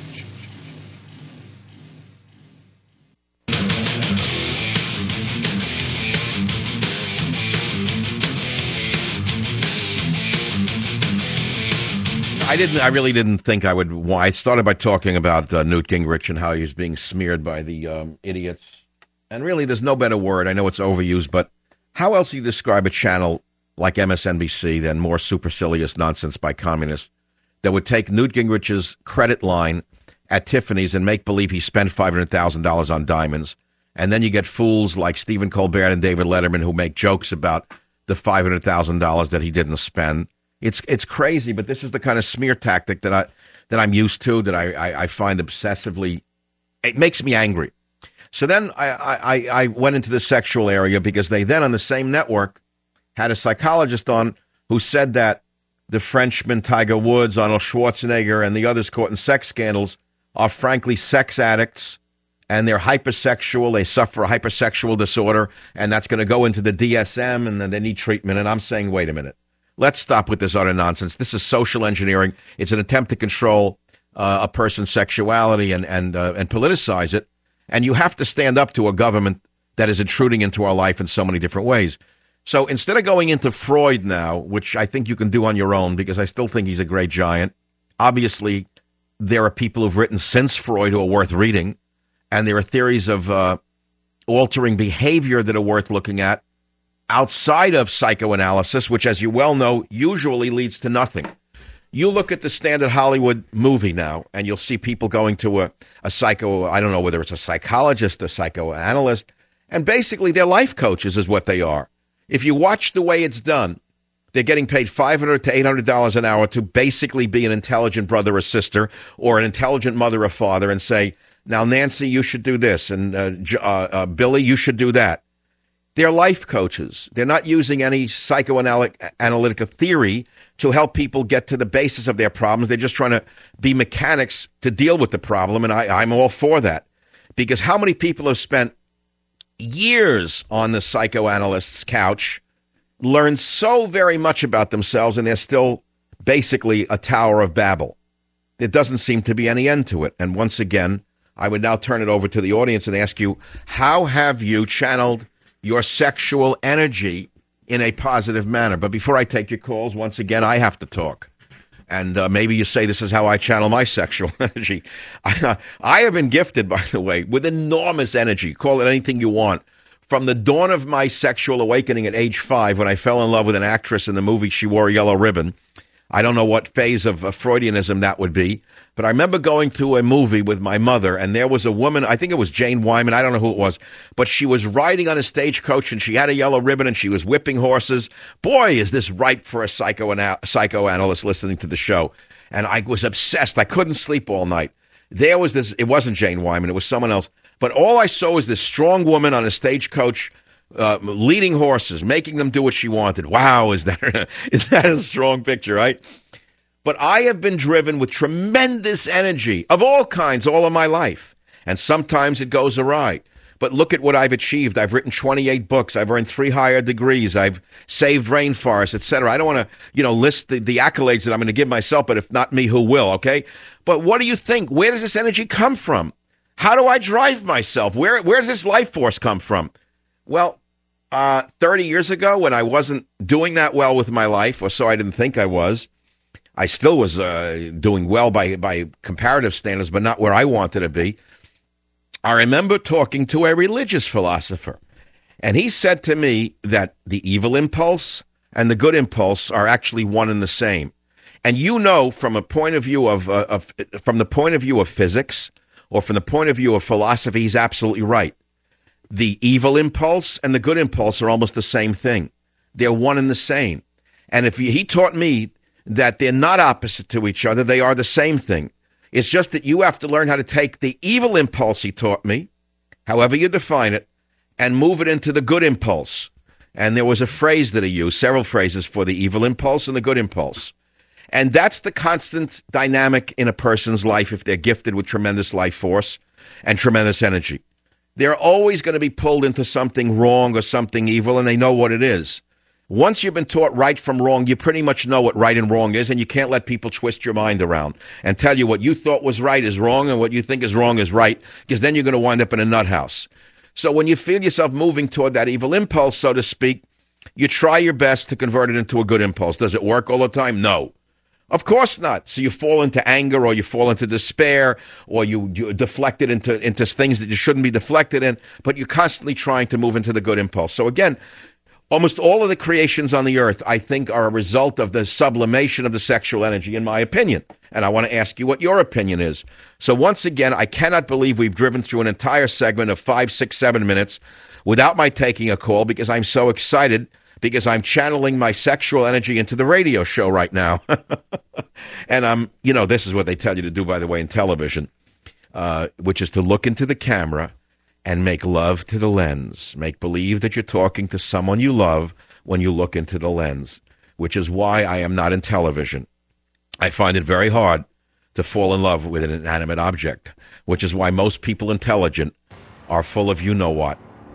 I really didn't think I would. I started by talking about Newt Gingrich and how he was being smeared by the idiots. And really, there's no better word. I know it's overused, but how else do you describe a channel like MSNBC than more supercilious nonsense by communists that would take Newt Gingrich's credit line at Tiffany's and make believe he spent $500,000 on diamonds, and then you get fools like Stephen Colbert and David Letterman who make jokes about the $500,000 that he didn't spend. It's crazy, but this is the kind of smear tactic that I'm used to, that I find obsessively. It makes me angry. So then I went into the sexual area because they then on the same network had a psychologist on who said that the Frenchman Tiger Woods, Arnold Schwarzenegger, and the others caught in sex scandals are frankly sex addicts, and they're hypersexual. They suffer a hypersexual disorder, and that's going to go into the DSM, and then they need treatment. And I'm saying, wait a minute. Let's stop with this utter nonsense. This is social engineering. It's an attempt to control a person's sexuality and politicize it. And you have to stand up to a government that is intruding into our life in so many different ways. So instead of going into Freud now, which I think you can do on your own because I still think he's a great giant, obviously there are people who've written since Freud who are worth reading, and there are theories of altering behavior that are worth looking at outside of psychoanalysis, which, as you well know, usually leads to nothing. You look at the standard Hollywood movie now, and you'll see people going to a psycho, I don't know whether it's a psychologist, a psychoanalyst, and basically they're life coaches is what they are. If you watch the way it's done, they're getting paid $500 to $800 an hour to basically be an intelligent brother or sister or an intelligent mother or father and say, now, Nancy, you should do this, and Billy, you should do that. They're life coaches. They're not using any psychoanalytic theory to help people get to the basis of their problems. They're just trying to be mechanics to deal with the problem, and I'm all for that. Because how many people have spent years on the psychoanalyst's couch, learned so very much about themselves, and they're still basically a Tower of Babel? There doesn't seem to be any end to it. And once again, I would now turn it over to the audience and ask you, how have you channeled your sexual energy in a positive manner? But before I take your calls, once again, I have to talk. And maybe you say this is how I channel my sexual energy. I have been gifted, by the way, with enormous energy. Call it anything you want. From the dawn of my sexual awakening at age 5, when I fell in love with an actress in the movie She Wore a Yellow Ribbon. I don't know what phase of Freudianism that would be, but I remember going to a movie with my mother, and there was a woman, I think it was Jane Wyman, I don't know who it was, but she was riding on a stagecoach, and she had a yellow ribbon, and she was whipping horses. Boy, is this ripe for a psychoanalyst listening to the show. And I was obsessed. I couldn't sleep all night. There was this, it wasn't Jane Wyman, it was someone else, but all I saw was this strong woman on a stagecoach leading horses, making them do what she wanted. Wow, is that a strong picture, right? But I have been driven with tremendous energy of all kinds all of my life. And sometimes it goes awry. But look at what I've achieved. I've written 28 books. I've earned 3 higher degrees. I've saved rainforests, etc. I don't want to, list the accolades that I'm going to give myself, but if not me, who will, okay? But what do you think? Where does this energy come from? How do I drive myself? Where does this life force come from? Well, 30 years ago, when I wasn't doing that well with my life, or so I didn't think I was, I still was doing well by comparative standards, but not where I wanted to be. I remember talking to a religious philosopher, and he said to me that the evil impulse and the good impulse are actually one and the same. And from a point of view from the point of view of physics, or from the point of view of philosophy, he's absolutely right. The evil impulse and the good impulse are almost the same thing. They're one and the same. And he taught me that they're not opposite to each other. They are the same thing. It's just that you have to learn how to take the evil impulse, he taught me, however you define it, and move it into the good impulse. And there was a phrase that he used, several phrases for the evil impulse and the good impulse. And that's the constant dynamic in a person's life if they're gifted with tremendous life force and tremendous energy. They're always going to be pulled into something wrong or something evil, and they know what it is. Once you've been taught right from wrong, you pretty much know what right and wrong is, and you can't let people twist your mind around and tell you what you thought was right is wrong and what you think is wrong is right, because then you're going to wind up in a nut house. So when you feel yourself moving toward that evil impulse, so to speak, you try your best to convert it into a good impulse. Does it work all the time? No. Of course not. So you fall into anger, or you fall into despair, or you deflect it into things that you shouldn't be deflected in, but you're constantly trying to move into the good impulse. So again, almost all of the creations on the earth, I think, are a result of the sublimation of the sexual energy, in my opinion. And I want to ask you what your opinion is. So once again, I cannot believe we've driven through an entire segment of 5, 6, 7 minutes without my taking a call, because I'm so excited, because I'm channeling my sexual energy into the radio show right now. And this is what they tell you to do, by the way, in television, which is to look into the camera and make love to the lens. Make believe that you're talking to someone you love when you look into the lens, which is why I am not in television. I find it very hard to fall in love with an inanimate object, which is why most people intelligent are full of you-know-what.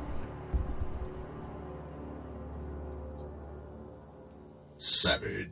Savage.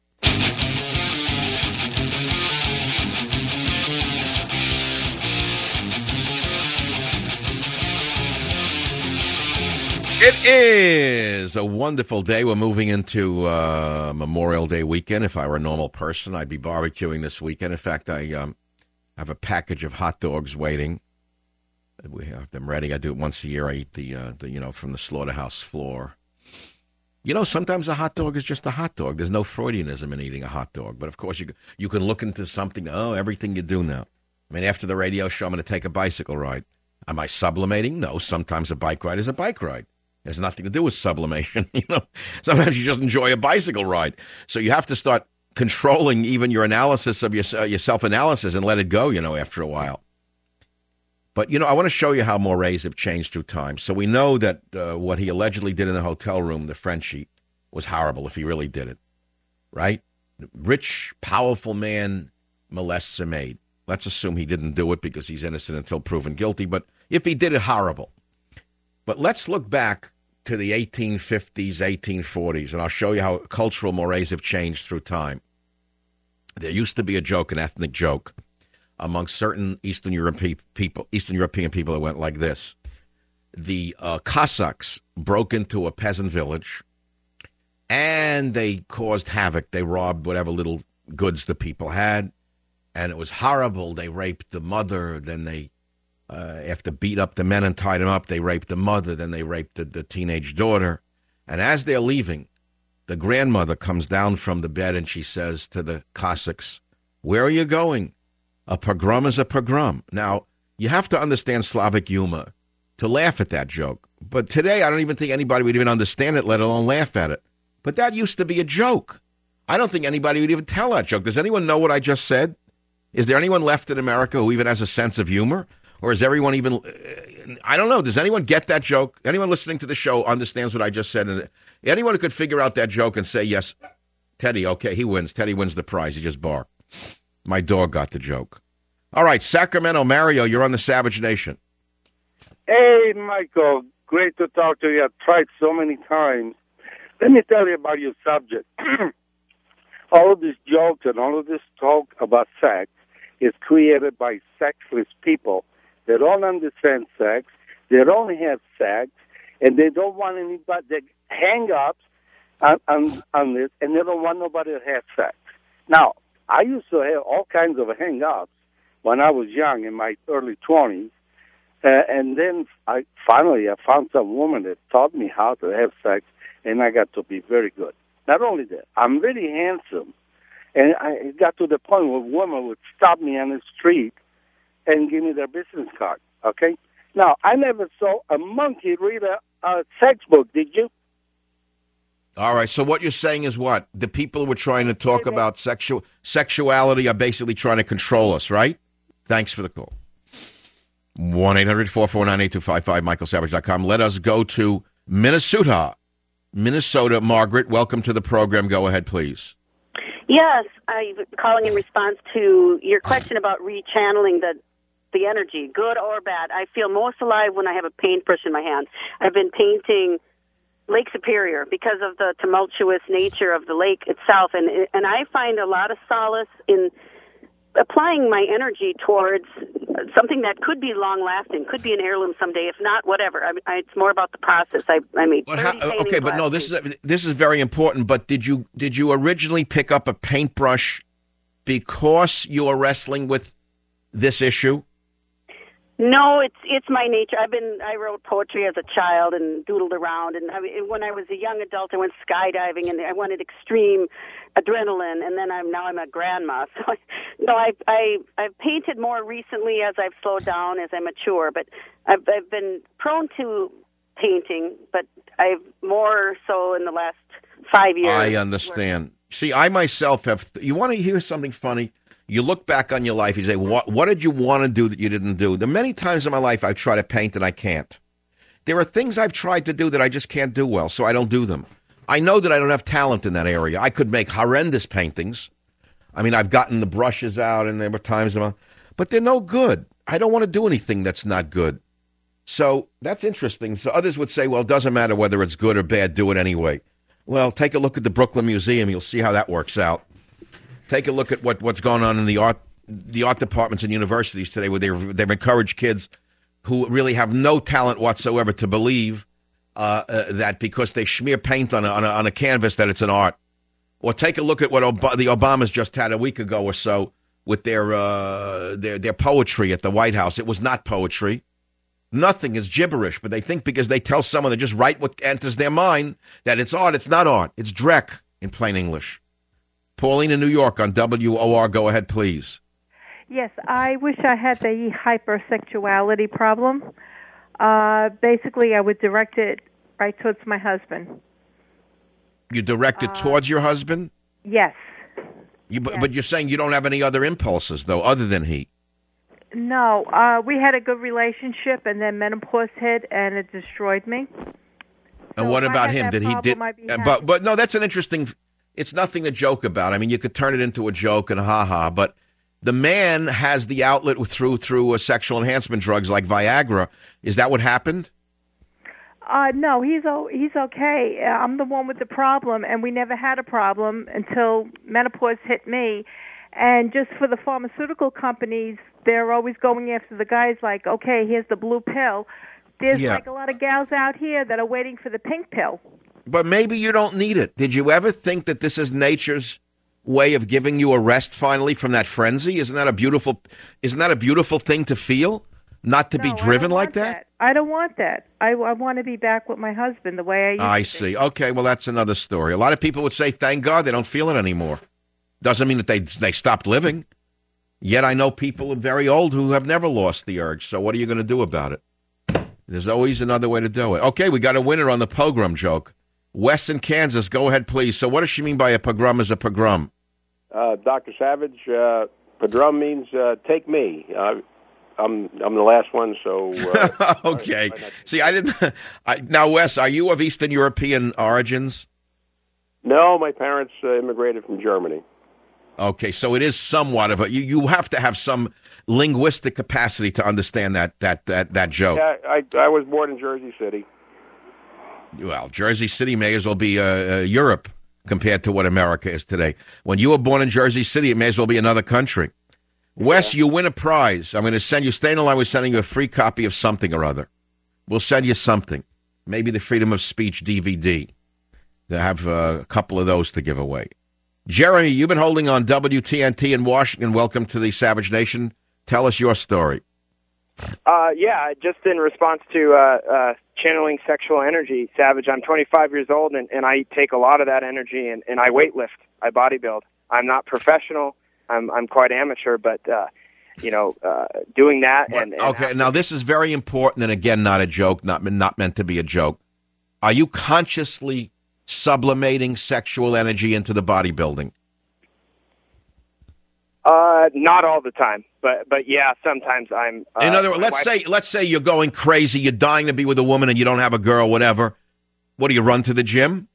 It is a wonderful day. We're moving into Memorial Day weekend. If I were a normal person, I'd be barbecuing this weekend. In fact, I I have a package of hot dogs waiting. We have them ready. I do it once a year. I eat the from the slaughterhouse floor. Sometimes a hot dog is just a hot dog. There's no Freudianism in eating a hot dog. But, of course, you can look into something. Oh, everything you do now. I mean, after the radio show, I'm going to take a bicycle ride. Am I sublimating? No. Sometimes a bike ride is a bike ride. It has nothing to do with sublimation. Sometimes you just enjoy a bicycle ride. So you have to start controlling even your analysis of your self-analysis and let it go, after a while. But, I want to show you how mores have changed through time. So we know that what he allegedly did in the hotel room, the Frenchie, was horrible if he really did it, right? Rich, powerful man molests a maid. Let's assume he didn't do it because he's innocent until proven guilty. But if he did it, horrible. But let's look back to the 1850s, 1840s, and I'll show you how cultural mores have changed through time. There used to be a joke, an ethnic joke, among certain Eastern European people that went like this. The Cossacks broke into a peasant village, and they caused havoc. They robbed whatever little goods the people had, and it was horrible. They raped the mother, then they, after beat up the men and tied them up, they raped the mother, then they raped the teenage daughter. And as they're leaving, the grandmother comes down from the bed and she says to the Cossacks, "Where are you going? A pogrom is a pogrom." Now, you have to understand Slavic humor to laugh at that joke. But today, I don't even think anybody would even understand it, let alone laugh at it. But that used to be a joke. I don't think anybody would even tell that joke. Does anyone know what I just said? Is there anyone left in America who even has a sense of humor? Or is everyone even, I don't know, does anyone get that joke? Anyone listening to the show understands what I just said? And anyone who could figure out that joke and say, yes, Teddy, okay, he wins. Teddy wins the prize. He just barked. My dog got the joke. All right, Sacramento, Mario, you're on the Savage Nation. Hey, Michael, great to talk to you. I've tried so many times. Let me tell you about your subject. All of these jokes and all of this talk about sex is created by sexless people. They don't understand sex. They don't have sex, and they don't want anybody. They hang ups on this, and they don't want nobody to have sex. Now, I used to have all kinds of hang-ups when I was young, in my early 20s, and then I found some woman that taught me how to have sex, and I got to be very good. Not only that, I'm really handsome, and I got to the point where women would stop me on the street and give me their business card, okay? Now, I never saw a monkey read a sex book, did you? All right, so what you're saying is what? The people who are trying to talk about sexuality are basically trying to control us, right? Thanks for the call. 1-800-449-8255, michaelsavage.com. Let us go to Minnesota. Minnesota, Margaret, welcome to the program. Go ahead, please. Yes, I'm calling in response to your question about rechanneling the energy, good or bad. I feel most alive when I have a paintbrush in my hand. I've been painting Lake Superior because of the tumultuous nature of the lake itself, and I find a lot of solace in applying my energy towards something that could be long-lasting, could be an heirloom someday. If not, whatever. It's more about the process. I made 30 paintings. Okay, but no, this is very important. But did you originally pick up a paintbrush because you were wrestling with this issue? No, it's my nature. I wrote poetry as a child and doodled around, and when I was a young adult, I went skydiving, and I wanted extreme adrenaline, and then I'm a grandma. So, no, I've painted more recently as I've slowed down, as I mature, but I've been prone to painting, but I've more so in the last 5 years. I understand. See, I myself have. You want to hear something funny? You look back on your life, you say, what did you want to do that you didn't do? There are many times in my life I've tried to paint and I can't. There are things I've tried to do that I just can't do well, so I don't do them. I know that I don't have talent in that area. I could make horrendous paintings. I mean, I've gotten the brushes out, and there were times, but they're no good. I don't want to do anything that's not good. So that's interesting. So others would say, well, it doesn't matter whether it's good or bad, do it anyway. Well, take a look at the Brooklyn Museum. You'll see how that works out. Take a look at what's going on in the art departments in universities today, where they've encouraged kids who really have no talent whatsoever to believe that because they smear paint on a canvas that it's an art. Or take a look at what the Obamas just had a week ago or so, with their poetry at the White House. It was not poetry. Nothing is gibberish, but they think because they tell someone to just write what enters their mind that it's art. It's not art. It's dreck in plain English. Pauline in New York on WOR. Go ahead, please. Yes, I wish I had the hypersexuality problem. Basically, I would direct it right towards my husband. You direct it towards your husband? Yes. But you're saying you don't have any other impulses, though, other than he? No, we had a good relationship, and then menopause hit, and it destroyed me. And what about him? Did he did? But no, that's an interesting. It's nothing to joke about. I mean, you could turn it into a joke and ha-ha, but the man has the outlet through sexual enhancement drugs like Viagra. Is that what happened? No, he's okay. I'm the one with the problem, and we never had a problem until menopause hit me. And just for the pharmaceutical companies, they're always going after the guys like, okay, here's the blue pill. There's like a lot of gals out here that are waiting for the pink pill. But maybe you don't need it. Did you ever think that this is nature's way of giving you a rest finally from that frenzy? Isn't that a beautiful thing to feel? Not to be driven like that? I don't want that. I want to be back with my husband the way I used to. I see. Okay, well, that's another story. A lot of people would say, thank God they don't feel it anymore. Doesn't mean that they stopped living. Yet I know people very old who have never lost the urge. So what are you going to do about it? There's always another way to do it. Okay, we got a winner on the pogrom joke. Wes in Kansas, go ahead, please. So what does she mean by a pogrom is a pogrom? Dr. Savage, pogrom means take me. I'm the last one, so... okay. See, I didn't... Now, Wes, are you of Eastern European origins? No, my parents immigrated from Germany. Okay, so it is somewhat of a... You have to have some linguistic capacity to understand that joke. Yeah, I was born in Jersey City. Well, Jersey City may as well be Europe compared to what America is today. When you were born in Jersey City, it may as well be another country. Wes, you win a prize. I'm going to send you, stay in the line, we're sending you a free copy of something or other. We'll send you something. Maybe the Freedom of Speech DVD. They have a couple of those to give away. Jeremy, you've been holding on WTNT in Washington. Welcome to the Savage Nation. Tell us your story. Yeah, just in response to channeling sexual energy, Savage, I'm 25 years old, and I take a lot of that energy, and I weightlift. I bodybuild. I'm not professional. I'm quite amateur, but, doing that. Okay, now this is very important, and again, not a joke, not meant to be a joke. Are you consciously sublimating sexual energy into the bodybuilding? Not all the time, but yeah, sometimes I'm. In other words, let's say you're going crazy, you're dying to be with a woman, and you don't have a girl, whatever. What do you run to the gym?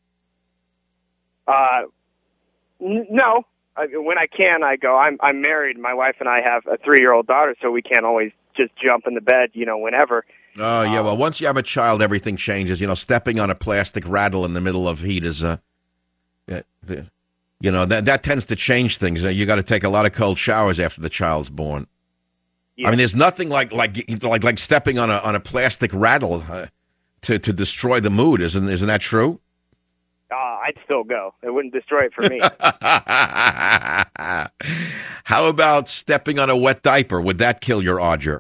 No. When I can, I go. I'm married. My wife and I have a 3-year-old daughter, so we can't always just jump in the bed, whenever. Oh, yeah. Well, once you have a child, everything changes. Stepping on a plastic rattle in the middle of heat is that tends to change things. You got to take a lot of cold showers after the child's born. Yeah. I mean, there's nothing like stepping on a plastic rattle to destroy the mood. Isn't that true? I'd still go. It wouldn't destroy it for me. How about stepping on a wet diaper? Would that kill your ardour?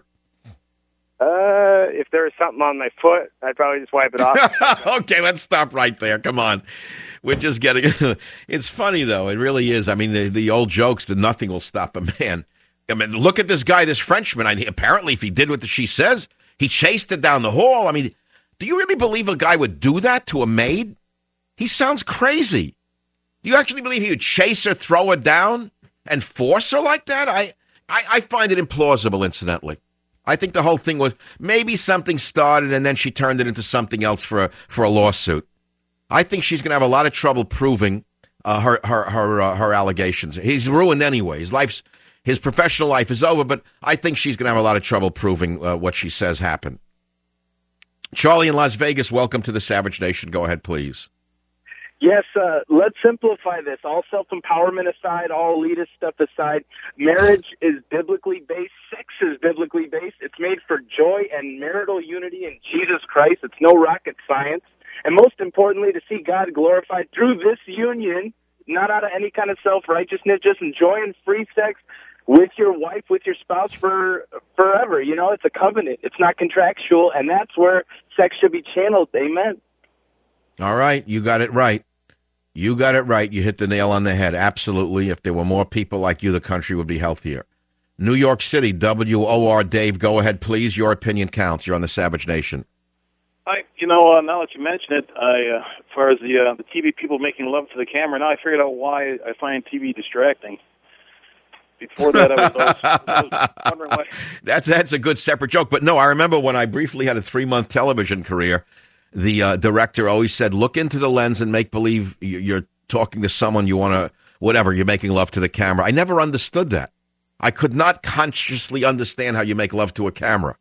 If there was something on my foot, I'd probably just wipe it off. Okay, let's stop right there. Come on. We're just getting... It's funny, though. It really is. I mean, the old jokes that nothing will stop a man. I mean, look at this guy, this Frenchman. Apparently, if he did what she says, he chased her down the hall. I mean, do you really believe a guy would do that to a maid? He sounds crazy. Do you actually believe he would chase her, throw her down, and force her like that? I find it implausible, incidentally. I think the whole thing was maybe something started and then she turned it into something else for a lawsuit. I think she's going to have a lot of trouble proving her allegations. He's ruined anyway. His professional life is over, but I think she's going to have a lot of trouble proving what she says happened. Charlie in Las Vegas, welcome to the Savage Nation. Go ahead, please. Yes, let's simplify this. All self-empowerment aside, all elitist stuff aside, marriage is biblically based. Sex is biblically based. It's made for joy and marital unity in Jesus Christ. It's no rocket science. And most importantly, to see God glorified through this union, not out of any kind of self-righteousness, just enjoying free sex, with your wife, with your spouse for forever. You know, it's a covenant. It's not contractual, and that's where sex should be channeled. Amen. All right, you got it right. You got it right. You hit the nail on the head. Absolutely. If there were more people like you, the country would be healthier. New York City, WOR, Dave, go ahead, please. Your opinion counts. You're on the Savage Nation. Now that you mention it, as far as the TV people making love to the camera, now I figured out why I find TV distracting. Before that, I was wondering why. That's a good separate joke. But no, I remember when I briefly had a 3-month television career, the director always said, look into the lens and make believe you're talking to someone you want to, whatever, you're making love to the camera. I never understood that. I could not consciously understand how you make love to a camera.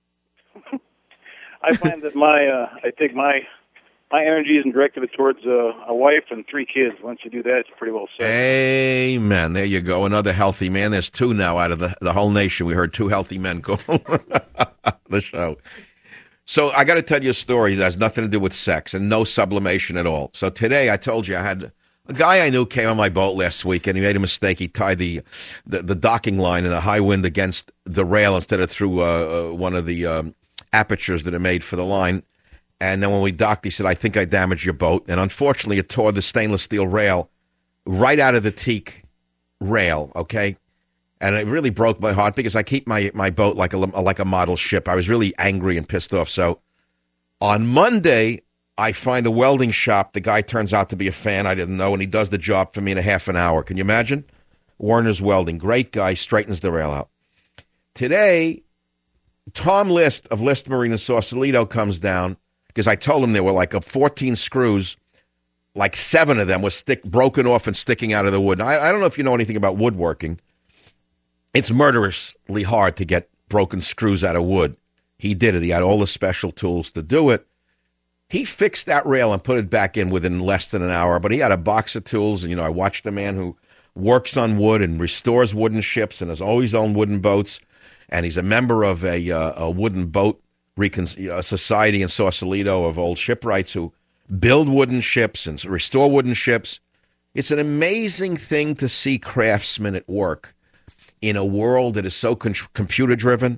I find that my energy isn't directed towards a wife and 3 kids. Once you do that, it's pretty well set. Amen. There you go. Another healthy man. There's 2 now out of the whole nation. We heard 2 healthy men go the show. So I got to tell you a story that has nothing to do with sex and no sublimation at all. So today I told you I had a guy I knew came on my boat last week, and he made a mistake. He tied the docking line in a high wind against the rail instead of through one of the apertures that are made for the line. And then when we docked, he said, I think I damaged your boat. And unfortunately, it tore the stainless steel rail right out of the teak rail, okay? And it really broke my heart because I keep my boat like a model ship. I was really angry and pissed off. So on Monday, I find a welding shop. The guy turns out to be a fan I didn't know, and he does the job for me in a half an hour. Can you imagine? Warner's Welding. Great guy, straightens the rail out. Today, Tom List of List Marine in Sausalito comes down because I told him there were like 14 screws, like 7 of them were broken off and sticking out of the wood. I don't know if you know anything about woodworking. It's murderously hard to get broken screws out of wood. He did it. He had all the special tools to do it. He fixed that rail and put it back in within less than an hour, but he had a box of tools, and, I watched a man who works on wood and restores wooden ships and has always owned wooden boats, and he's a member of a wooden boat society in Sausalito of old shipwrights who build wooden ships and restore wooden ships. It's an amazing thing to see craftsmen at work in a world that is so computer-driven.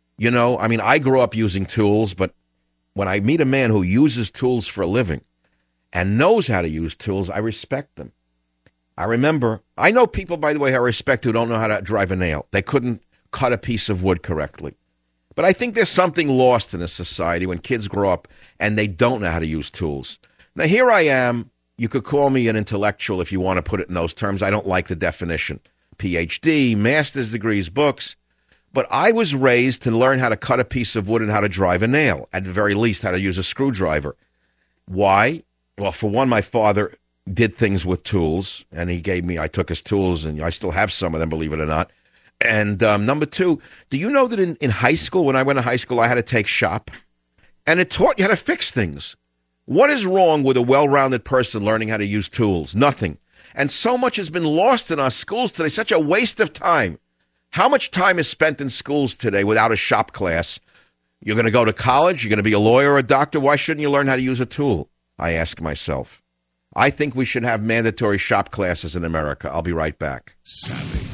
I grew up using tools, but when I meet a man who uses tools for a living and knows how to use tools, I respect them. I know people, by the way, I respect who don't know how to drive a nail. They couldn't cut a piece of wood correctly. But I think there's something lost in a society when kids grow up and they don't know how to use tools. Now, here I am. You could call me an intellectual if you want to put it in those terms. I don't like the definition. PhD, master's degrees, books. But I was raised to learn how to cut a piece of wood and how to drive a nail, at the very least how to use a screwdriver. Why? Well, for one, my father did things with tools, and I took his tools, and I still have some of them, believe it or not. And number 2, do you know that in high school, when I went to high school, I had to take shop? And it taught you how to fix things. What is wrong with a well-rounded person learning how to use tools? Nothing. And so much has been lost in our schools today, such a waste of time. How much time is spent in schools today without a shop class? You're going to go to college? You're going to be a lawyer or a doctor? Why shouldn't you learn how to use a tool? I ask myself. I think we should have mandatory shop classes in America. I'll be right back. Savage.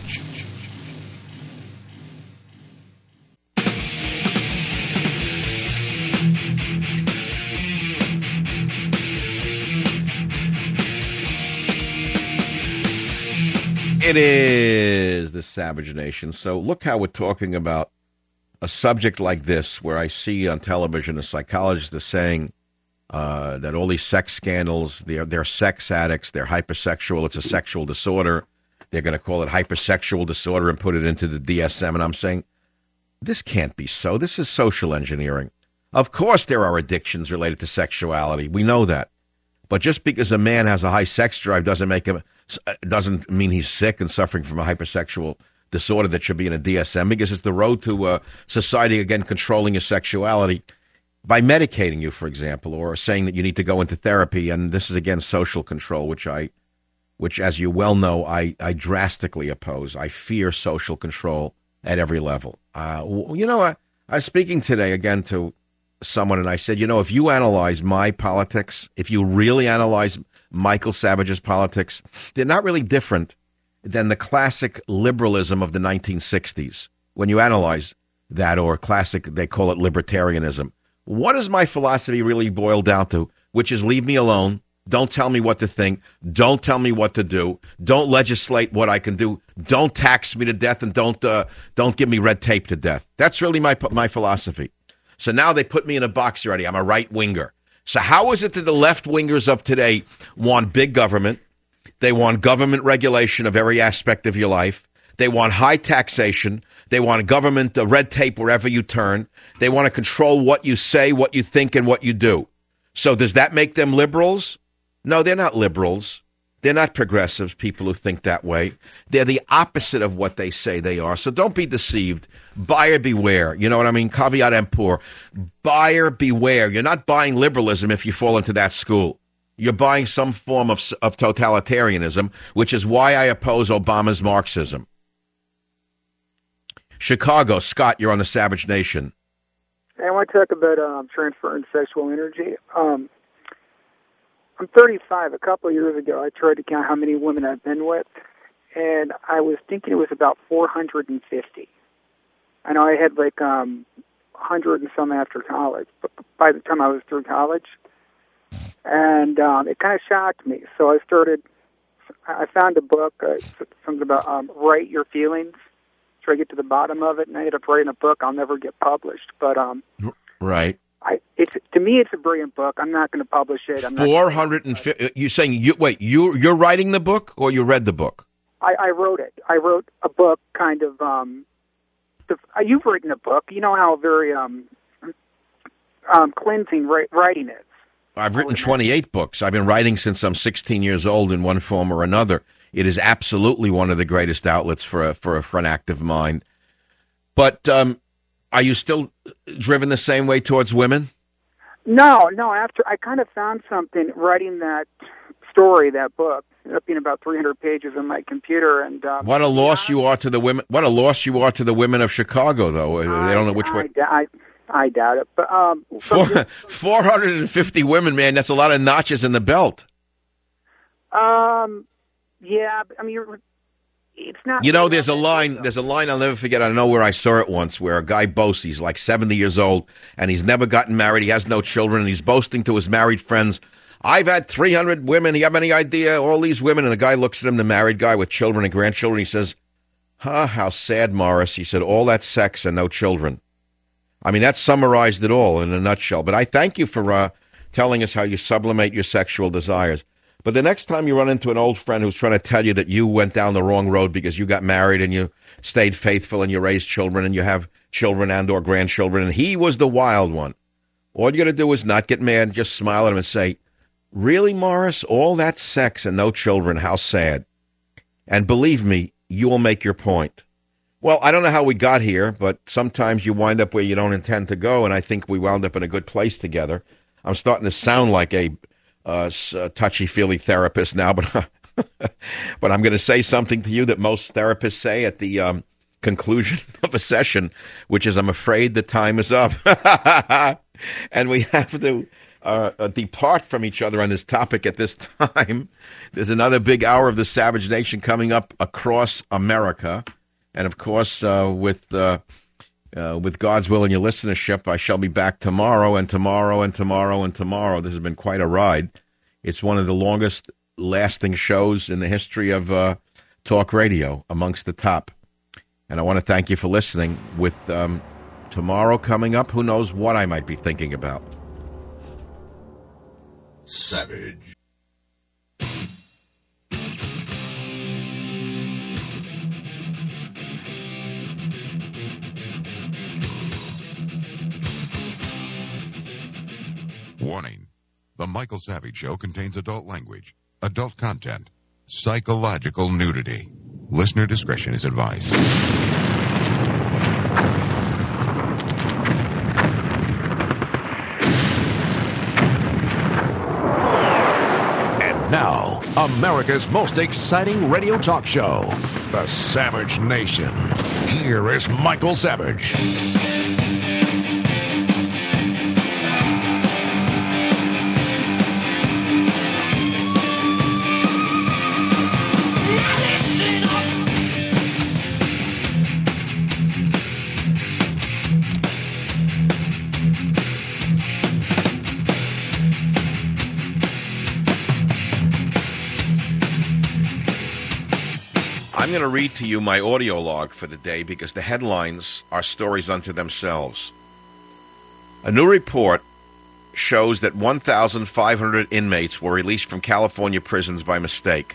It is the Savage Nation. So look how we're talking about a subject like this, where I see on television a psychologist is saying that all these sex scandals, they're sex addicts, they're hypersexual, it's a sexual disorder. They're going to call it hypersexual disorder and put it into the DSM. And I'm saying, this can't be so. This is social engineering. Of course there are addictions related to sexuality. We know that. But just because a man has a high sex drive doesn't mean he's sick and suffering from a hypersexual disorder that should be in a DSM, because it's the road to society, again, controlling your sexuality by medicating you, for example, or saying that you need to go into therapy. And this is, again, social control, which, as you well know, I drastically oppose. I fear social control at every level. I was speaking today, again, to someone, and I said, if you analyze my politics, if you really analyze Michael Savage's politics, they're not really different than the classic liberalism of the 1960s. When you analyze that, or classic, they call it libertarianism. What does my philosophy really boil down to? Which is leave me alone. Don't tell me what to think. Don't tell me what to do. Don't legislate what I can do. Don't tax me to death, and don't give me red tape to death. That's really my philosophy. So now they put me in a box already. I'm a right-winger. So how is it that the left-wingers of today want big government? They want government regulation of every aspect of your life. They want high taxation. They want government red tape wherever you turn. They want to control what you say, what you think, and what you do. So does that make them liberals? No, they're not liberals. They're not progressives, people who think that way. They're the opposite of what they say they are. So don't be deceived. Buyer beware. You know what I mean? Caveat emptor. Buyer beware. You're not buying liberalism if you fall into that school. You're buying some form of totalitarianism, which is why I oppose Obama's Marxism. Chicago, Scott, you're on the Savage Nation. Hey, I want to talk about transferring sexual energy. I'm 35. A couple of years ago, I tried to count how many women I've been with, and I was thinking it was about 450. I know I had like 100 and some after college, but by the time I was through college, and it kind of shocked me. So I found a book, something about write your feelings. Try to get to the bottom of it, and I ended up writing a book I'll never get published. But right. To me, it's a brilliant book. I'm not going to publish it. 450. You're saying you're writing the book, or you read the book? I wrote it. I wrote a book, kind of. You've written a book. You know how very cleansing writing is. I've written 28 books. I've been writing since I'm 16 years old in one form or another. It is absolutely one of the greatest outlets for an active mind. But are you still driven the same way towards women? No. After I kind of found something writing that story, that book, it ended up being about 300 pages on my computer. And what a loss you are to the women! What a loss you are to the women of Chicago, though. They don't know which way. I doubt it. But 450 women, man. That's a lot of notches in the belt. Yeah, I mean, it's not. You know, there's a line I'll never forget. I don't know where I saw it once, where a guy boasts he's like 70 years old and he's never gotten married. He has no children, and he's boasting to his married friends, "I've had 300 women. You have any idea? All these women." And the guy looks at him, the married guy with children and grandchildren. He says, how sad, Morris. He said, all that sex and no children. I mean, that summarized it all in a nutshell. But I thank you for telling us how you sublimate your sexual desires. But the next time you run into an old friend who's trying to tell you that you went down the wrong road because you got married and you stayed faithful and you raised children and you have children and or grandchildren and he was the wild one, all you got to do is not get mad, just smile at him and say, "Really, Morris? All that sex and no children, how sad." And believe me, you will make your point. Well, I don't know how we got here, but sometimes you wind up where you don't intend to go, and I think we wound up in a good place together. I'm starting to sound like a touchy-feely therapist now, but but I'm going to say something to you that most therapists say at the conclusion of a session, which is, I'm afraid the time is up. And we have to depart from each other on this topic at this time. There's another big hour of the Savage Nation coming up across America. And, of course, with God's will and your listenership, I shall be back tomorrow and tomorrow and tomorrow and tomorrow. This has been quite a ride. It's one of the longest-lasting shows in the history of talk radio, amongst the top. And I want to thank you for listening. With tomorrow coming up, who knows what I might be thinking about. Savage. Warning. The Michael Savage Show contains adult language, adult content, psychological nudity. Listener discretion is advised. And now, America's most exciting radio talk show, The Savage Nation. Here is Michael Savage. Listen I'm going to read to you my audio log for the day because the headlines are stories unto themselves. A new report shows that 1,500 inmates were released from California prisons by mistake,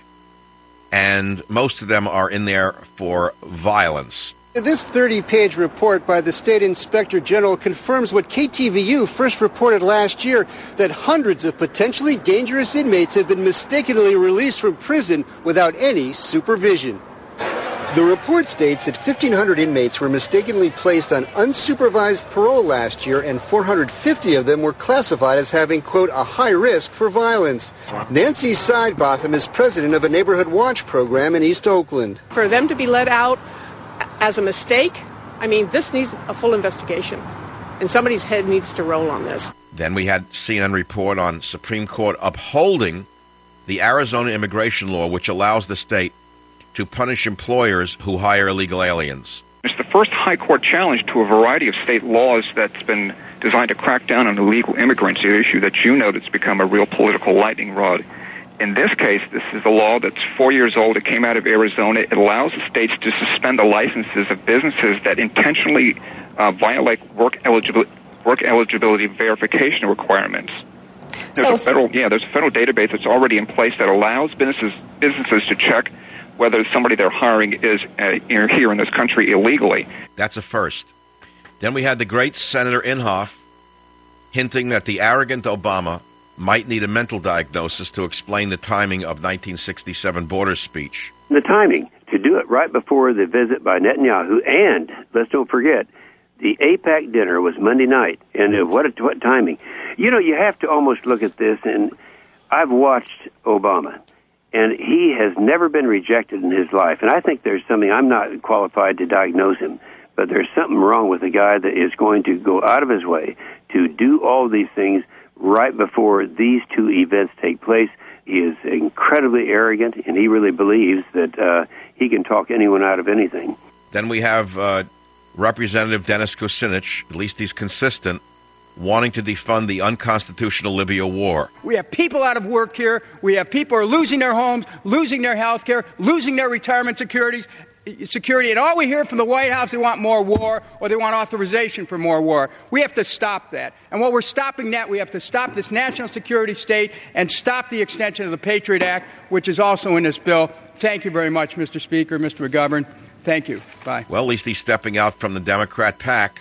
and most of them are in there for violence. This 30-page report by the State Inspector General confirms what KTVU first reported last year, that hundreds of potentially dangerous inmates have been mistakenly released from prison without any supervision. The report states that 1,500 inmates were mistakenly placed on unsupervised parole last year, and 450 of them were classified as having, quote, a high risk for violence. Nancy Sidebotham is president of a Neighborhood Watch program in East Oakland. For them to be let out as a mistake, I mean, this needs a full investigation, and somebody's head needs to roll on this. Then we had CNN report on Supreme Court upholding the Arizona immigration law, which allows the state to punish employers who hire illegal aliens. It's the first high court challenge to a variety of state laws that's been designed to crack down on illegal immigrants, an issue that you know that's become a real political lightning rod. In this case, this is a law that's 4 years old. It came out of Arizona. It allows the states to suspend the licenses of businesses that intentionally violate work eligibility verification requirements. There's a federal database that's already in place that allows businesses to check whether somebody they're hiring is here in this country illegally. That's a first. Then we had the great Senator Inhofe hinting that the arrogant Obama might need a mental diagnosis to explain the timing of 1967 border speech. The timing, to do it right before the visit by Netanyahu, and let's don't forget, the AIPAC dinner was Monday night, and what timing. You know, you have to almost look at this, and I've watched Obama, and he has never been rejected in his life, and I think there's something, I'm not qualified to diagnose him, but there's something wrong with a guy that is going to go out of his way to do all these things right before these two events take place. He is incredibly arrogant, and he really believes that he can talk anyone out of anything. Then we have Representative Dennis Kucinich, at least he's consistent, wanting to defund the unconstitutional Libya war. We have people out of work here. We have people who are losing their homes, losing their health care, losing their retirement security, and all we hear from the White House, they want more war, or they want authorization for more war. We have to stop that. And while we're stopping that, we have to stop this national security state and stop the extension of the Patriot Act, which is also in this bill. Thank you very much, Mr. Speaker, Mr. McGovern. Thank you. Bye. Well, at least he's stepping out from the Democrat pack.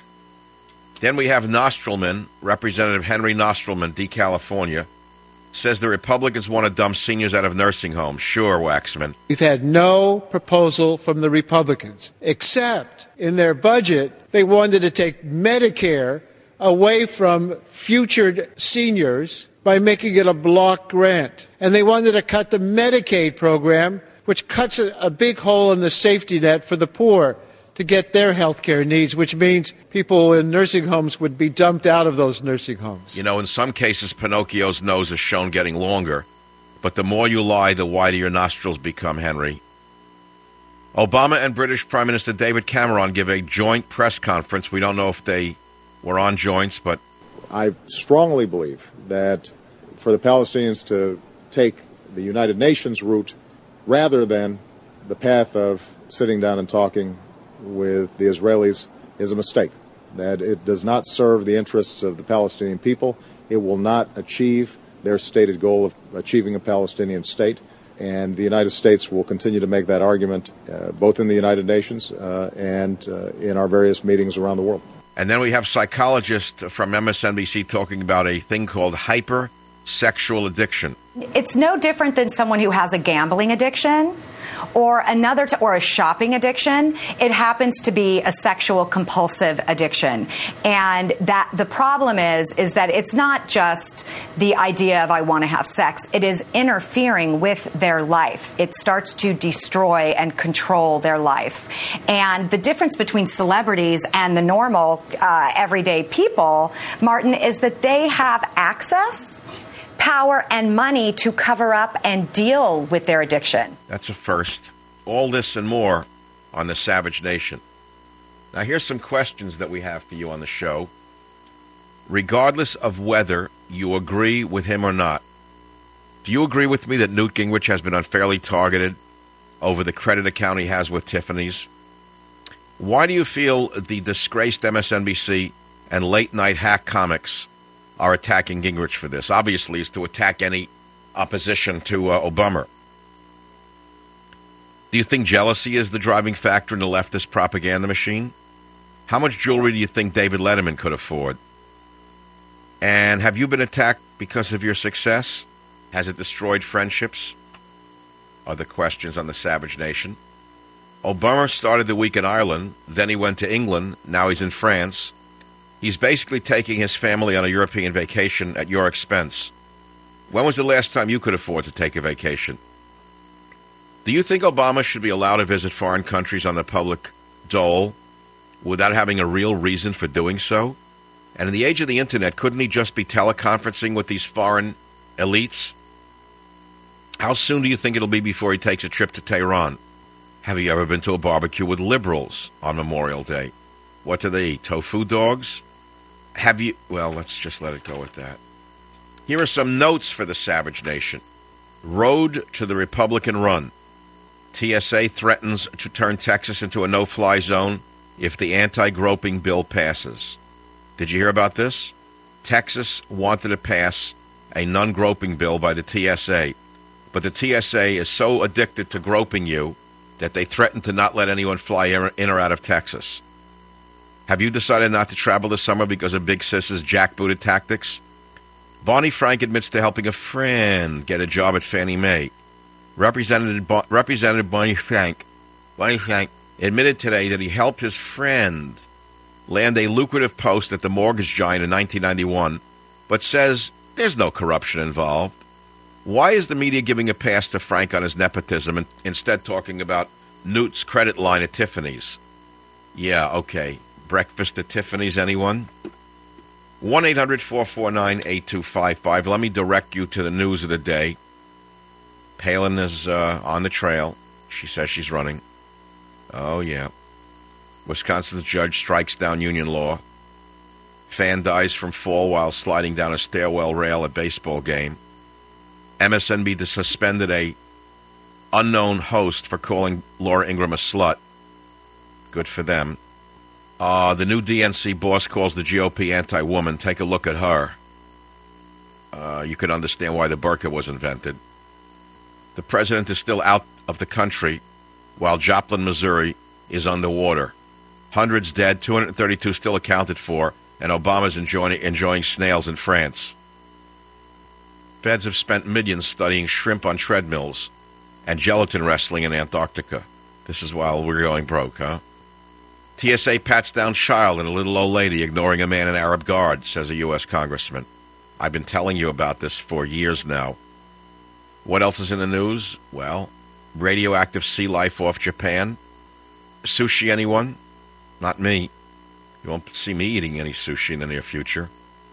Then we have Nostrilman, Representative Henry Nostrilman, D. California, says the Republicans want to dump seniors out of nursing homes. Sure, Waxman. We've had no proposal from the Republicans, except in their budget, they wanted to take Medicare away from future seniors by making it a block grant. And they wanted to cut the Medicaid program, which cuts a big hole in the safety net for the poor to get their health care needs, which means people in nursing homes would be dumped out of those nursing homes. You know, in some cases, Pinocchio's nose is shown getting longer, but the more you lie, the wider your nostrils become, Henry. Obama and British Prime Minister David Cameron give a joint press conference. We don't know if they were on joints, but I strongly believe that for the Palestinians to take the United Nations route rather than the path of sitting down and talking with the Israelis is a mistake, that it does not serve the interests of the Palestinian people. It will not achieve their stated goal of achieving a Palestinian state, and the United States will continue to make that argument both in the United Nations and in our various meetings around the world. And then we have psychologists from MSNBC talking about a thing called hypersexual addiction. It's no different than someone who has a gambling addiction or or a shopping addiction. It happens to be a sexual compulsive addiction. And that the problem is that it's not just the idea of I want to have sex. It is interfering with their life. It starts to destroy and control their life. And the difference between celebrities and the normal everyday people, Martin, is that they have access, power, and money to cover up and deal with their addiction. That's a first. All this and more on the Savage Nation. Now, here's some questions that we have for you on the show. Regardless of whether you agree with him or not, do you agree with me that Newt Gingrich has been unfairly targeted over the credit account he has with Tiffany's? Why do you feel the disgraced MSNBC and late-night hack comics are attacking Gingrich for this? Obviously, it's to attack any opposition to Obama. Do you think jealousy is the driving factor in the leftist propaganda machine? How much jewelry do you think David Letterman could afford? And have you been attacked because of your success? Has it destroyed friendships? Are the questions on the Savage Nation. Obama started the week in Ireland, then he went to England, now he's in France. He's basically taking his family on a European vacation at your expense. When was the last time you could afford to take a vacation? Do you think Obama should be allowed to visit foreign countries on the public dole without having a real reason for doing so? And in the age of the Internet, couldn't he just be teleconferencing with these foreign elites? How soon do you think it'll be before he takes a trip to Tehran? Have you ever been to a barbecue with liberals on Memorial Day? What do they eat? Tofu dogs? Have you... Well, let's just let it go with that. Here are some notes for the Savage Nation. Road to the Republican run. TSA threatens to turn Texas into a no-fly zone if the anti-groping bill passes. Did you hear about this? Texas wanted to pass a non-groping bill by the TSA, but the TSA is so addicted to groping you that they threaten to not let anyone fly in or out of Texas. Have you decided not to travel this summer because of Big Sis's jackbooted tactics? Barney Frank admits to helping a friend get a job at Fannie Mae. Representative Barney Frank admitted today that he helped his friend land a lucrative post at the mortgage giant in 1991, but says there's no corruption involved. Why is the media giving a pass to Frank on his nepotism and instead talking about Newt's credit line at Tiffany's? Yeah, okay. Breakfast at Tiffany's, anyone? 1-800-449-8255. Let me direct you to the news of the day. Palin is on the trail. She says she's running. Oh, yeah. Wisconsin's judge strikes down union law. Fan dies from fall while sliding down a stairwell rail at baseball game. MSNBC suspended a unknown host for calling Laura Ingraham a slut. Good for them. The new DNC boss calls the GOP anti-woman. Take a look at her. You can understand why the burqa was invented. The president is still out of the country while Joplin, Missouri is underwater. Hundreds dead, 232 still accounted for, and Obama's enjoying snails in France. Feds have spent millions studying shrimp on treadmills and gelatin wrestling in Antarctica. This is while we're going broke, huh? TSA pats down child and a little old lady ignoring a man in Arab garb, says a U.S. congressman. I've been telling you about this for years now. What else is in the news? Well, radioactive sea life off Japan. Sushi, anyone? Not me. You won't see me eating any sushi in the near future.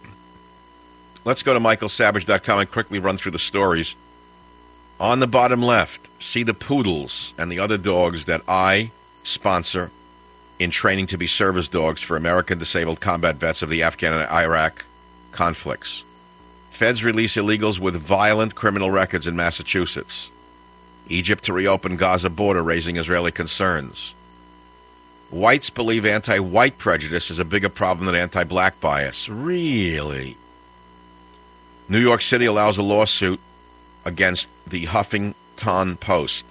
Let's go to michaelsavage.com and quickly run through the stories. On the bottom left, see the poodles and the other dogs that I sponsor in training to be service dogs for American disabled combat vets of the Afghan and Iraq conflicts. Feds release illegals with violent criminal records in Massachusetts. Egypt to reopen Gaza border, raising Israeli concerns. Whites believe anti-white prejudice is a bigger problem than anti-black bias. Really? New York City allows a lawsuit against the Huffington Post.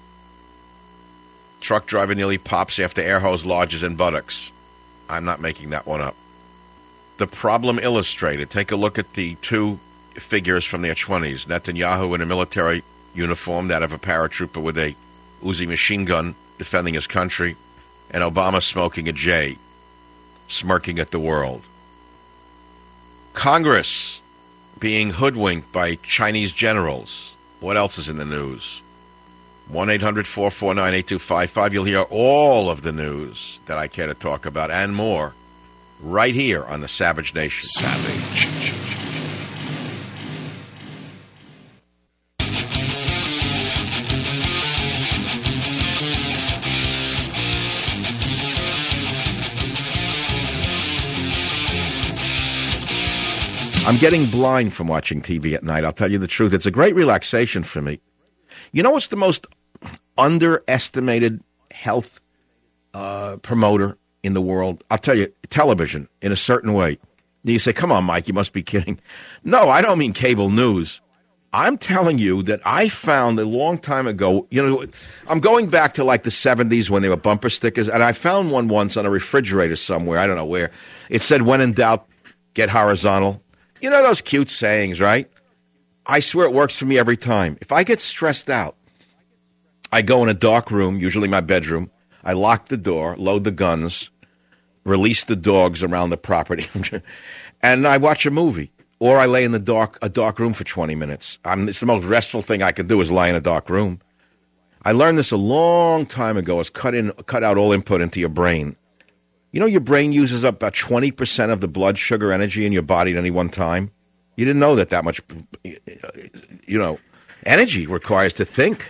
Truck driver nearly pops after air hose lodges in buttocks. I'm not making that one up. The Problem Illustrated. Take a look at the two figures from their 20s. Netanyahu in a military uniform, that of a paratrooper with a Uzi machine gun defending his country, and Obama smoking a J, smirking at the world. Congress being hoodwinked by Chinese generals. What else is in the news? 1-800-449-8255. You'll hear all of the news that I care to talk about and more right here on the Savage Nation. Savage. I'm getting blind from watching TV at night, I'll tell you the truth. It's a great relaxation for me. You know what's the most underestimated health promoter in the world? I'll tell you, television in a certain way. You say, come on, Mike, you must be kidding. No, I don't mean cable news. I'm telling you that I found a long time ago, I'm going back to like the 70s when they were bumper stickers, and I found one once on a refrigerator somewhere, I don't know where. It said, when in doubt, get horizontal. You know those cute sayings, right? I swear it works for me every time. If I get stressed out, I go in a dark room, usually my bedroom. I lock the door, load the guns, release the dogs around the property, and I watch a movie. Or I lay in a dark room for 20 minutes. It's the most restful thing I could do is lie in a dark room. I learned this a long time ago, is cut out all input into your brain. You know your brain uses up about 20% of the blood sugar energy in your body at any one time? You didn't know that much, energy requires to think.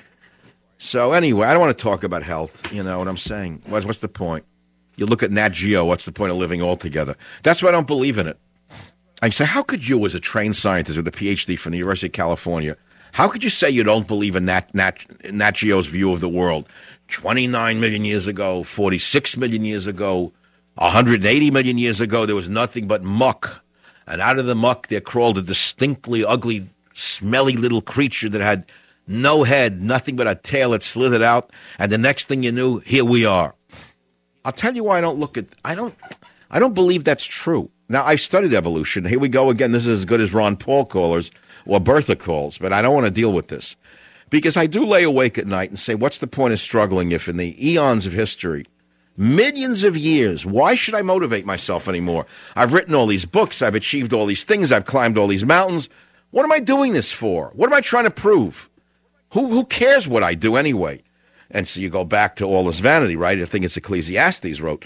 So anyway, I don't want to talk about health, you know what I'm saying? What's the point? You look at Nat Geo, what's the point of living altogether? That's why I don't believe in it. I say, how could you, as a trained scientist with a PhD from the University of California, how could you say you don't believe in Nat Geo's view of the world? 29 million years ago, 46 million years ago, 180 million years ago, there was nothing but muck. And out of the muck, there crawled a distinctly ugly, smelly little creature that had no head, nothing but a tail that slithered out. And the next thing you knew, here we are. I'll tell you why I don't believe that's true. Now, I studied evolution. Here we go again. This is as good as Ron Paul callers or Bertha calls, but I don't want to deal with this. Because I do lay awake at night and say, what's the point of struggling if in the eons of history, millions of years, why should I motivate myself anymore? I've written all these books. I've achieved all these things. I've climbed all these mountains. What am I doing this for? What am I trying to prove? Who cares what I do anyway? And so you go back to All Is Vanity, right? I think it's Ecclesiastes wrote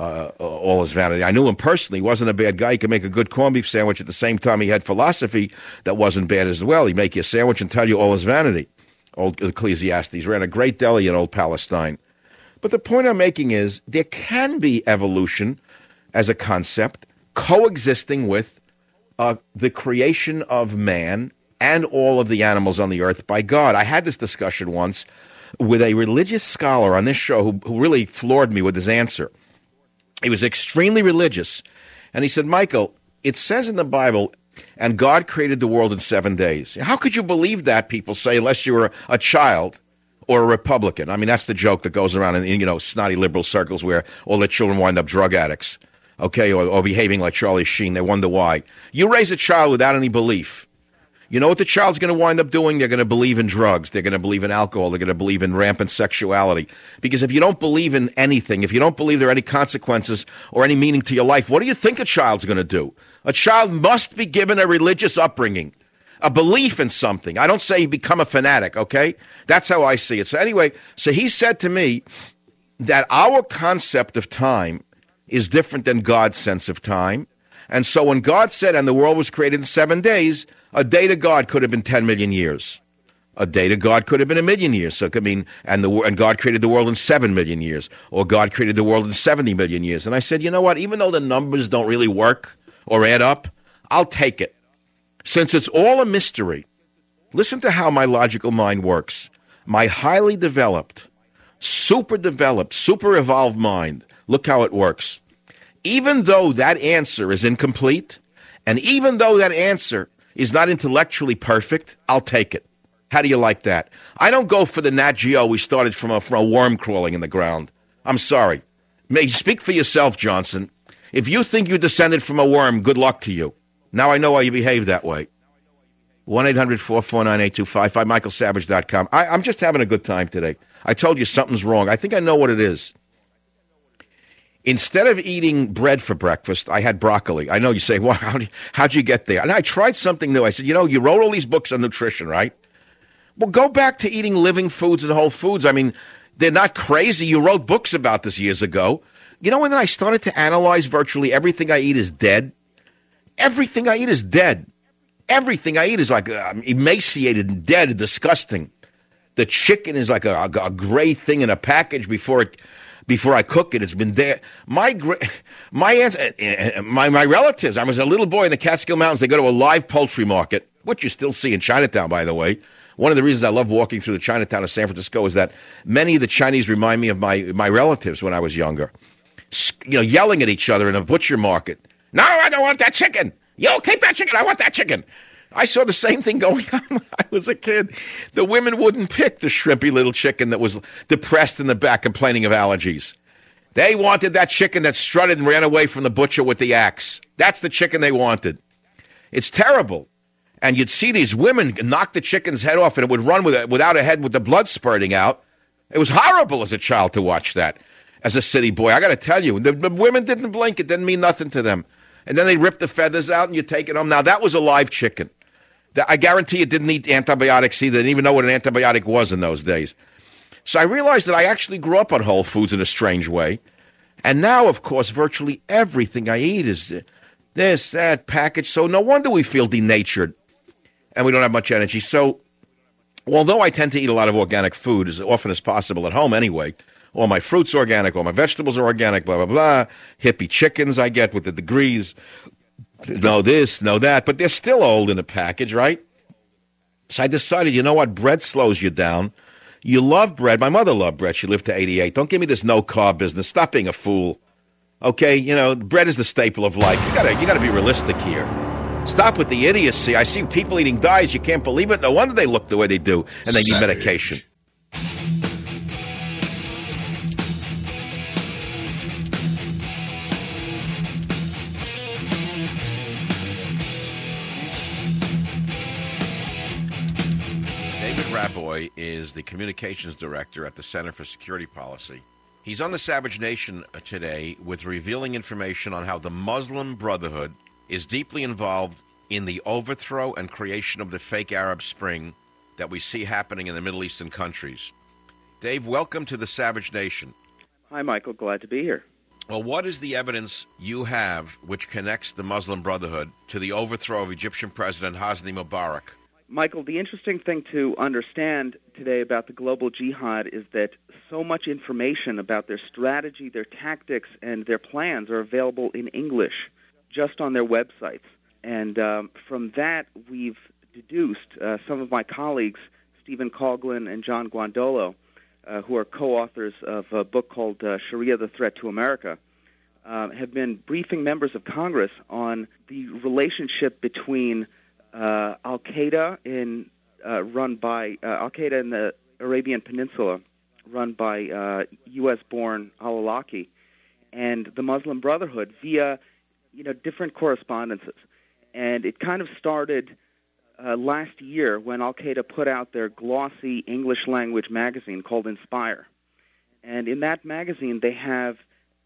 All Is Vanity. I knew him personally. He wasn't a bad guy. He could make a good corned beef sandwich. At the same time, he had philosophy that wasn't bad as well. He'd make you a sandwich and tell you all is vanity. Old Ecclesiastes ran a great deli in Old Palestine. But the point I'm making is there can be evolution as a concept coexisting with the creation of man and all of the animals on the earth by God. I had this discussion once with a religious scholar on this show who really floored me with his answer. He was extremely religious. And he said, Michael, it says in the Bible, and God created the world in 7 days. How could you believe that, people say, unless you were a child or a Republican? I mean, that's the joke that goes around in snotty liberal circles where all their children wind up drug addicts, okay, or behaving like Charlie Sheen. They wonder why. You raise a child without any belief. You know what the child's going to wind up doing? They're going to believe in drugs. They're going to believe in alcohol. They're going to believe in rampant sexuality. Because if you don't believe in anything, if you don't believe there are any consequences or any meaning to your life, what do you think a child's going to do? A child must be given a religious upbringing, a belief in something. I don't say become a fanatic, okay? That's how I see it. So anyway, so he said to me that our concept of time is different than God's sense of time. And so when God said, and the world was created in 7 days, a day to God could have been 10 million years. A day to God could have been 1 million years. So it could mean, and God created the world in 7 million years, or God created the world in 70 million years. And I said, you know what? Even though the numbers don't really work or add up, I'll take it. Since it's all a mystery, listen to how my logical mind works. My highly developed, super evolved mind, look how it works. Even though that answer is incomplete, and even though that answer is not intellectually perfect, I'll take it. How do you like that? I don't go for the Nat Geo we started from a worm crawling in the ground. I'm sorry. Speak for yourself, Johnson. If you think you descended from a worm, good luck to you. Now I know why you behave that way. 1-800-449-8255, michaelsavage.com. I'm just having a good time today. I told you something's wrong. I think I know what it is. Instead of eating bread for breakfast, I had broccoli. I know you say, well, how'd you get there? And I tried something new. I said, you wrote all these books on nutrition, right? Well, go back to eating living foods and whole foods. I mean, they're not crazy. You wrote books about this years ago. You know, and then I started to analyze virtually everything I eat is dead. Everything I eat is dead. Everything I eat is like emaciated and dead and disgusting. The chicken is like a gray thing in a package before I cook it. It's been there. My aunts, my relatives, I was a little boy in the Catskill Mountains. They go to a live poultry market, which you still see in Chinatown, by the way, One of the reasons I love walking through the Chinatown of San Francisco is that many of the Chinese remind me of my relatives when I was younger. Yelling at each other in a butcher market. No, I don't want that chicken. Yo, keep that chicken. I want that chicken. I saw the same thing going on when I was a kid. The women wouldn't pick the shrimpy little chicken that was depressed in the back complaining of allergies. They wanted that chicken that strutted and ran away from the butcher with the axe. That's the chicken they wanted. It's terrible. And you'd see these women knock the chicken's head off, and it would run without a head with the blood spurting out. It was horrible as a child to watch that, as a city boy. I got to tell you, the women didn't blink. It didn't mean nothing to them. And then they ripped the feathers out, and you take it home. Now, that was a live chicken. I guarantee it didn't need antibiotics either. They didn't even know what an antibiotic was in those days. So I realized that I actually grew up on Whole Foods in a strange way. And now, of course, virtually everything I eat is this, that, packaged. So no wonder we feel denatured and we don't have much energy. So although I tend to eat a lot of organic food as often as possible at home anyway, all my fruits are organic, all my vegetables are organic, blah, blah, blah, hippie chickens I get with the degrees, no this, no that, but they're still old in the package, right? So I decided, you know what, bread slows you down. You love bread. My mother loved bread. She lived to 88. Don't give me this no-carb business. Stop being a fool. Okay, bread is the staple of life. You gotta be realistic here. Stop with the idiocy. I see people eating diets. You can't believe it. No wonder they look the way they do, and they need medication. Raboy is the communications director at the Center for Security Policy. He's on the Savage Nation today with revealing information on how the Muslim Brotherhood is deeply involved in the overthrow and creation of the fake Arab Spring that we see happening in the Middle Eastern countries. Dave, welcome to the Savage Nation. Hi, Michael. Glad to be here. Well, what is the evidence you have which connects the Muslim Brotherhood to the overthrow of Egyptian President Hosni Mubarak? Michael, the interesting thing to understand today about the global jihad is that so much information about their strategy, their tactics, and their plans are available in English just on their websites. And from that, we've deduced, some of my colleagues, Stephen Coughlin and John Guandolo, who are co-authors of a book called Sharia, the Threat to America, have been briefing members of Congress on the relationship between Al-Qaeda run by Al-Qaeda in the Arabian Peninsula, run by U.S.-born al-Awlaki, and the Muslim Brotherhood via different correspondences. And it kind of started last year when Al-Qaeda put out their glossy English-language magazine called Inspire. And in that magazine, they have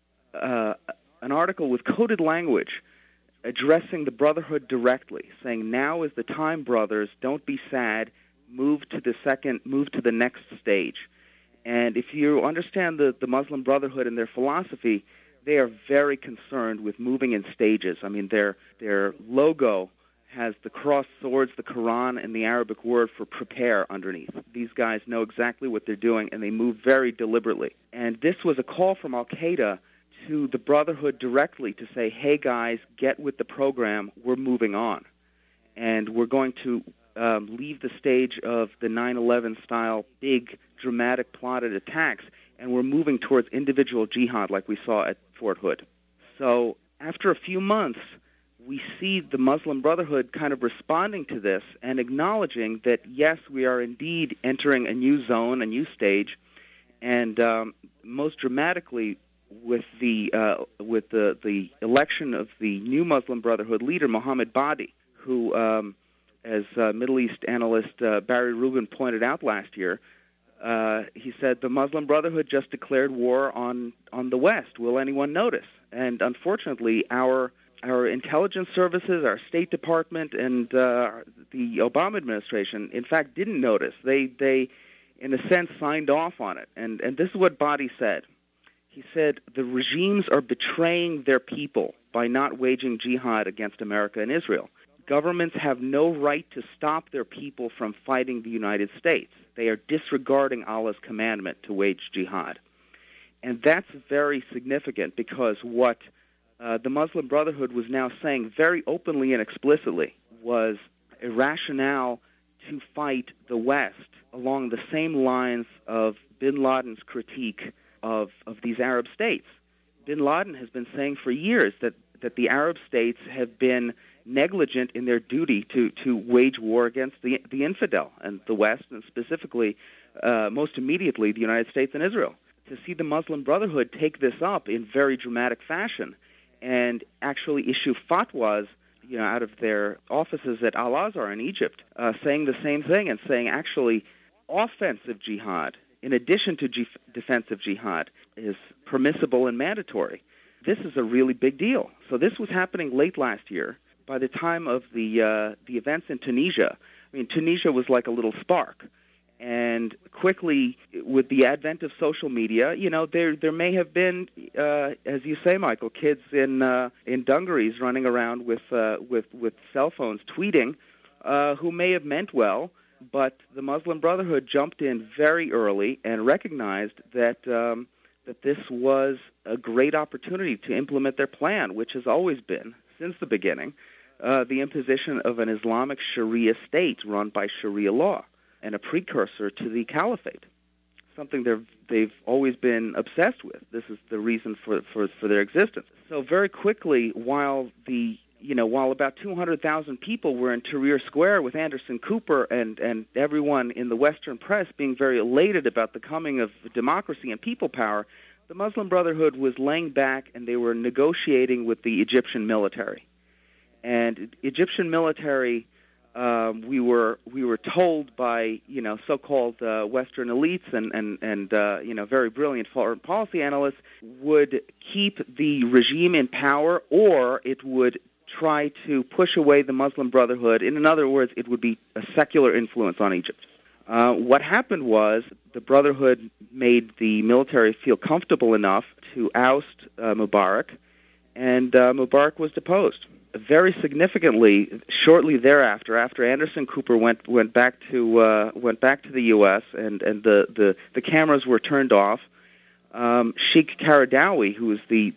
an article with coded language addressing the Brotherhood directly, saying, now is the time, brothers, don't be sad, move to the next stage. And if you understand the Muslim Brotherhood and their philosophy, they are very concerned with moving in stages. I mean, their logo has the crossed swords, the Quran, and the Arabic word for prepare underneath. These guys know exactly what they're doing, and they move very deliberately. And this was a call from Al-Qaeda to the Brotherhood directly to say, hey, guys, get with the program. We're moving on. And we're going to leave the stage of the 9/11-style big, dramatic, plotted attacks, and we're moving towards individual jihad like we saw at Fort Hood. So after a few months, we see the Muslim Brotherhood kind of responding to this and acknowledging that, yes, we are indeed entering a new zone, a new stage, and most dramatically, with the election of the new Muslim Brotherhood leader, Mohammed Badi, who, as Middle East analyst Barry Rubin pointed out last year, he said the Muslim Brotherhood just declared war on the West. Will anyone notice? And unfortunately, our intelligence services, our State Department, and the Obama administration, in fact, didn't notice. They in a sense, signed off on it. And this is what Badi said. He said, the regimes are betraying their people by not waging jihad against America and Israel. Governments have no right to stop their people from fighting the United States. They are disregarding Allah's commandment to wage jihad. And that's very significant because what the Muslim Brotherhood was now saying very openly and explicitly was a rationale to fight the West along the same lines of bin Laden's critique of these Arab states. Bin Laden has been saying for years that the Arab states have been negligent in their duty to wage war against the infidel and the West, and specifically, most immediately, the United States and Israel. To see the Muslim Brotherhood take this up in very dramatic fashion and actually issue fatwas, out of their offices at Al-Azhar in Egypt, saying the same thing and saying actually offensive jihad, in addition to defensive jihad, is permissible and mandatory. This is a really big deal. So this was happening late last year. By the time of the events in Tunisia, Tunisia was like a little spark. And quickly, with the advent of social media, there may have been, as you say, Michael, kids in dungarees running around with cell phones tweeting, who may have meant well, but the Muslim Brotherhood jumped in very early and recognized that this was a great opportunity to implement their plan, which has always been, since the beginning, the imposition of an Islamic Sharia state run by Sharia law, and a precursor to the caliphate, something they've always been obsessed with. This is the reason for their existence. So very quickly, while about 200,000 people were in Tahrir Square with Anderson Cooper and everyone in the Western press being very elated about the coming of democracy and people power, the Muslim Brotherhood was laying back and they were negotiating with the Egyptian military. And Egyptian military, we were told by so-called Western elites and very brilliant foreign policy analysts, would keep the regime in power, or it would try to push away the Muslim Brotherhood. In other words, it would be a secular influence on Egypt. What happened was the Brotherhood made the military feel comfortable enough to oust Mubarak, and Mubarak was deposed. Very significantly, shortly thereafter, after Anderson Cooper went back to the U.S. and the cameras were turned off, Sheikh Qaradawi, who is the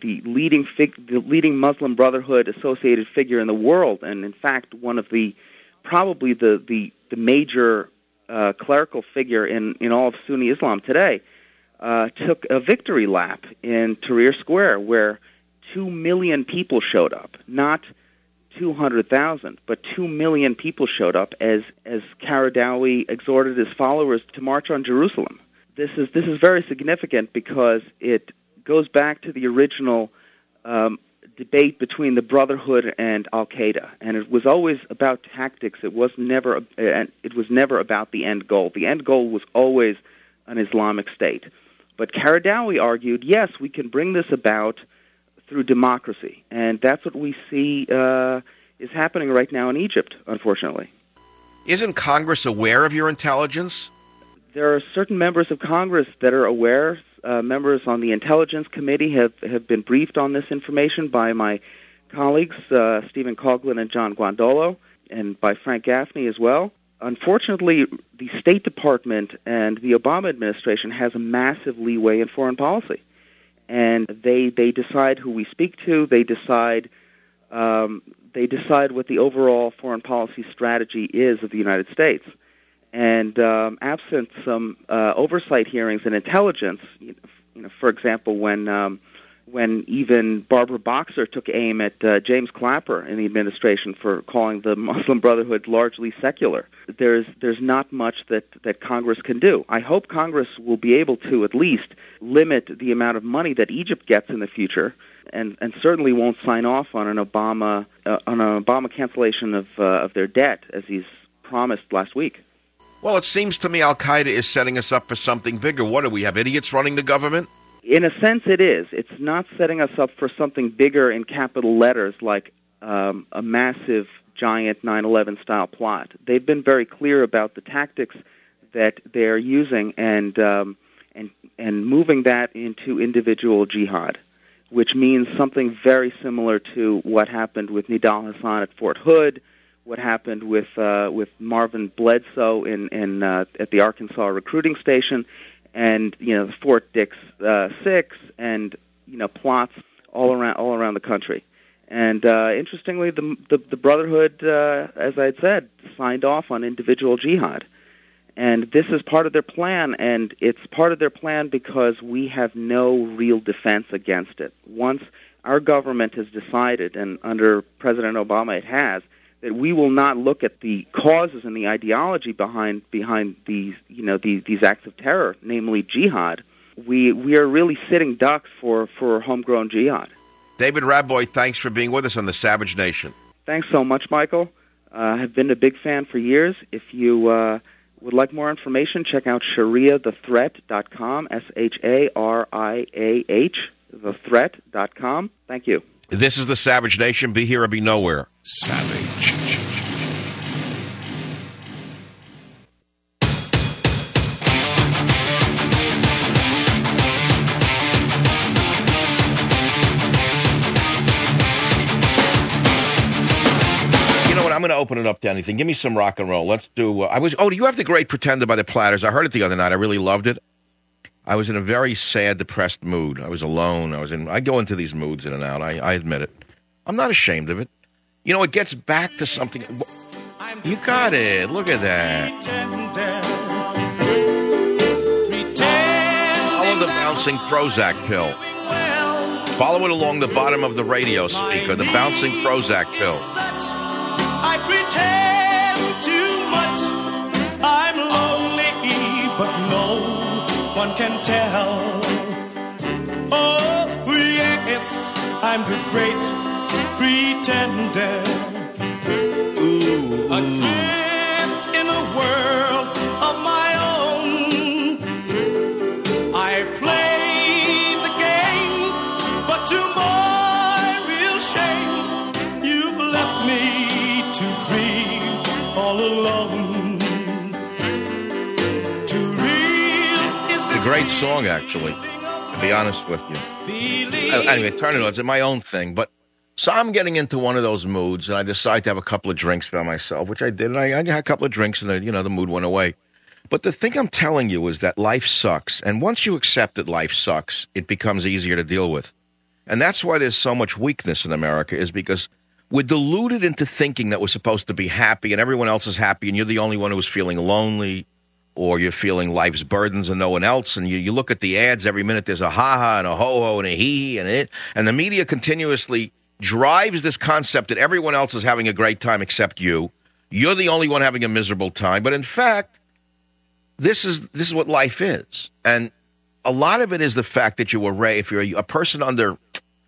leading Muslim Brotherhood associated figure in the world, and in fact one of probably the major clerical figure in all of Sunni Islam today, took a victory lap in Tahrir Square, where 2 million people showed up, not 200,000, but 2 million people showed up as Qaradawi exhorted his followers to march on Jerusalem. This is very significant because it goes back to the original debate between the Brotherhood and Al-Qaeda, and it was always about tactics. It was never about the end goal. The end goal was always an Islamic state. But Qaradawi argued, yes, we can bring this about through democracy, and that's what we see is happening right now in Egypt, unfortunately. Isn't Congress aware of your intelligence? There are certain members of Congress that are aware. Members on the Intelligence Committee have been briefed on this information by my colleagues, Stephen Coughlin and John Guandolo, and by Frank Gaffney as well. Unfortunately, the State Department and the Obama administration has a massive leeway in foreign policy. And they decide who we speak to. They decide what the overall foreign policy strategy is of the United States. And absent some oversight hearings and intelligence, for example, when even Barbara Boxer took aim at James Clapper in the administration for calling the Muslim Brotherhood largely secular, there's not much that Congress can do. I hope Congress will be able to at least limit the amount of money that Egypt gets in the future, and certainly won't sign off on an Obama cancellation of their debt as he's promised last week. Well, it seems to me Al-Qaeda is setting us up for something bigger. What do we have, idiots running the government? In a sense, it is. It's not setting us up for something bigger in capital letters like a massive, giant 9/11 style plot. They've been very clear about the tactics that they're using and moving that into individual jihad, which means something very similar to what happened with Nidal Hasan at Fort Hood, what happened with Marvin Bledsoe at the Arkansas recruiting station, and Fort Dix 6, and plots all around the country. And interestingly, the Brotherhood, as I had said, signed off on individual jihad. And this is part of their plan, and it's part of their plan because we have no real defense against it. Once our government has decided, and under President Obama it has, that we will not look at the causes and the ideology behind these acts of terror, namely jihad, we are really sitting ducks for homegrown jihad. David Raboy, thanks for being with us on the Savage Nation. Thanks so much, Michael. I've been a big fan for years. If you would like more information, check out ShariahTheThreat.com, SHARIAH, thethreat.com. Thank you. This is the Savage Nation. Be here or be nowhere. Savage. I'm going to open it up to anything. Give me some rock and roll. Let's do. Do you have The Great Pretender by the Platters? I heard it the other night. I really loved it. I was in a very sad, depressed mood. I was alone. I go into these moods in and out. I admit it. I'm not ashamed of it. You know, it gets back to something. You got it. Look at that. Follow the bouncing Prozac pill. Follow it along the bottom of the radio speaker. The bouncing Prozac pill. I pretend too much. I'm lonely, but no one can tell. Oh, yes, I'm the great pretender. Ooh. Adrift in a world of my own. I play the game, but to my real shame, you've left me to dream all alone. Too real is It's a great song, actually, to be honest with you. Anyway, turn it on. It's my own thing. But so I'm getting into one of those moods, and I decide to have a couple of drinks by myself, which I did. And I had a couple of drinks, and the mood went away. But the thing I'm telling you is that life sucks. And once you accept that life sucks, it becomes easier to deal with. And that's why there's so much weakness in America, is because we're deluded into thinking that we're supposed to be happy and everyone else is happy and you're the only one who's feeling lonely, or you're feeling life's burdens and no one else. And you look at the ads every minute, there's a ha-ha and a ho-ho and a hee and it. And the media continuously drives this concept that everyone else is having a great time except you. You're the only one having a miserable time. But in fact, this is what life is. And a lot of it is the fact that you were raised, if you're a person under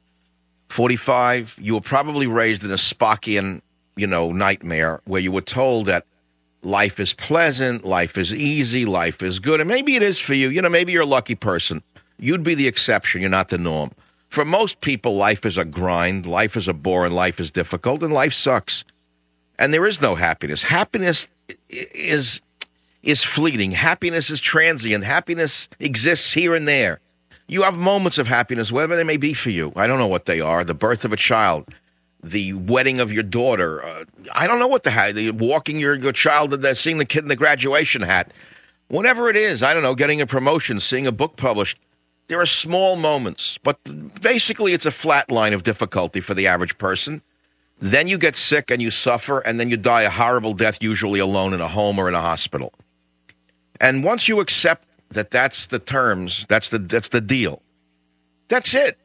45, you were probably raised in a Spockian, nightmare where you were told that life is pleasant, life is easy, life is good. And maybe it is for you. Maybe you're a lucky person. You'd be the exception. You're not the norm. For most people, life is a grind, life is a bore, and life is difficult, and life sucks. And there is no happiness. Happiness is fleeting. Happiness is transient. Happiness exists here and there. You have moments of happiness, whatever they may be for you. I don't know what they are. The birth of a child, the wedding of your daughter. I don't know what the walking your child, seeing the kid in the graduation hat. Whatever it is, I don't know, getting a promotion, seeing a book published. There are small moments, but basically it's a flat line of difficulty for the average person. Then you get sick and you suffer, and then you die a horrible death, usually alone in a home or in a hospital. And once you accept that that's the terms, that's the deal, that's it.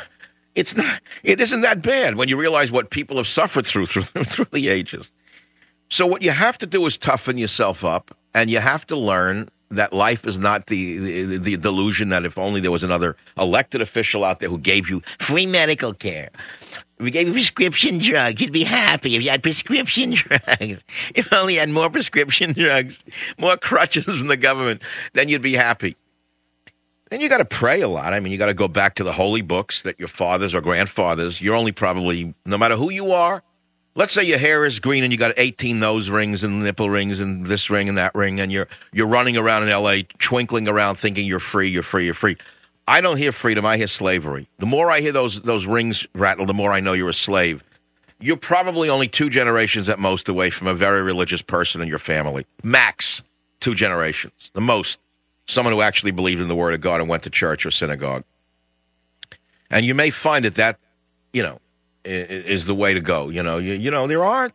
It isn't that bad when you realize what people have suffered through the ages. So what you have to do is toughen yourself up, and you have to learn that life is not the delusion that if only there was another elected official out there who gave you free medical care. If we gave you prescription drugs, you'd be happy if you had prescription drugs. If only you had more prescription drugs, more crutches from the government, then you'd be happy. Then you got to pray a lot. I mean, you got to go back to the holy books that your fathers or grandfathers, you're only probably, no matter who you are, let's say your hair is green and you got 18 nose rings and nipple rings and this ring and that ring, and you're running around in L.A. twinkling around thinking you're free, you're free, you're free. I don't hear freedom. I hear slavery. The more I hear those rings rattle, the more I know you're a slave. You're probably only 2 generations at most away from a very religious person in your family. Max 2 generations. The most. Someone who actually believed in the Word of God and went to church or synagogue. And you may find that is the way to go. You know, there are.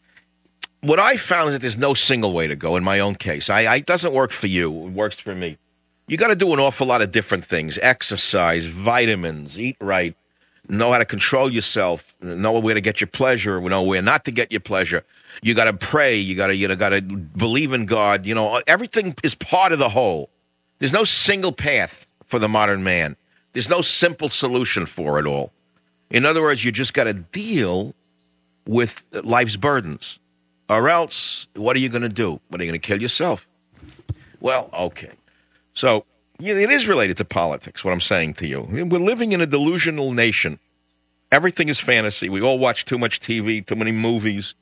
What I found is that there's no single way to go in my own case. It doesn't work for you. It works for me. You got to do an awful lot of different things. Exercise, vitamins, eat right, know how to control yourself, know where to get your pleasure, know where not to get your pleasure. You got to pray. You got to believe in God. You know, everything is part of the whole. There's no single path for the modern man. There's no simple solution for it all. In other words, you just got to deal with life's burdens. Or else, what are you going to do? What are you going to kill yourself? Well, okay. So, it is related to politics, what I'm saying to you. We're living in a delusional nation. Everything is fantasy. We all watch too much TV, too many movies.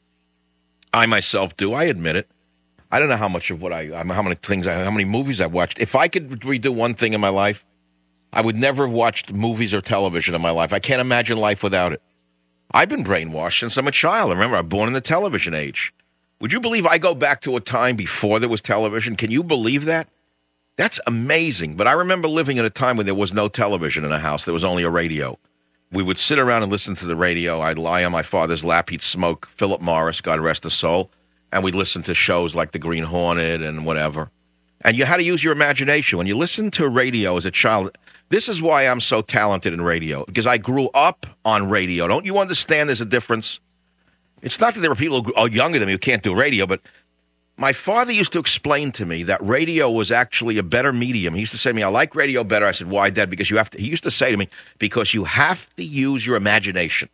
I myself do. I admit it. I don't know how much of how many movies I've watched. If I could redo one thing in my life, I would never have watched movies or television in my life. I can't imagine life without it. I've been brainwashed since I'm a child. Remember, I'm born in the television age. Would you believe I go back to a time before there was television? Can you believe that? That's amazing. But I remember living in a time when there was no television in the house. There was only a radio. We would sit around and listen to the radio. I'd lie on my father's lap. He'd smoke Philip Morris, God rest his soul. And we'd listen to shows like The Green Hornet and whatever. And you had to use your imagination. When you listen to radio as a child, this is why I'm so talented in radio, because I grew up on radio. Don't you understand there's a difference? It's not that there are people who are younger than me who can't do radio, but my father used to explain to me that radio was actually a better medium. He used to say to me, I like radio better. I said, why, Dad? Because he used to say to me, because you have to use your imagination.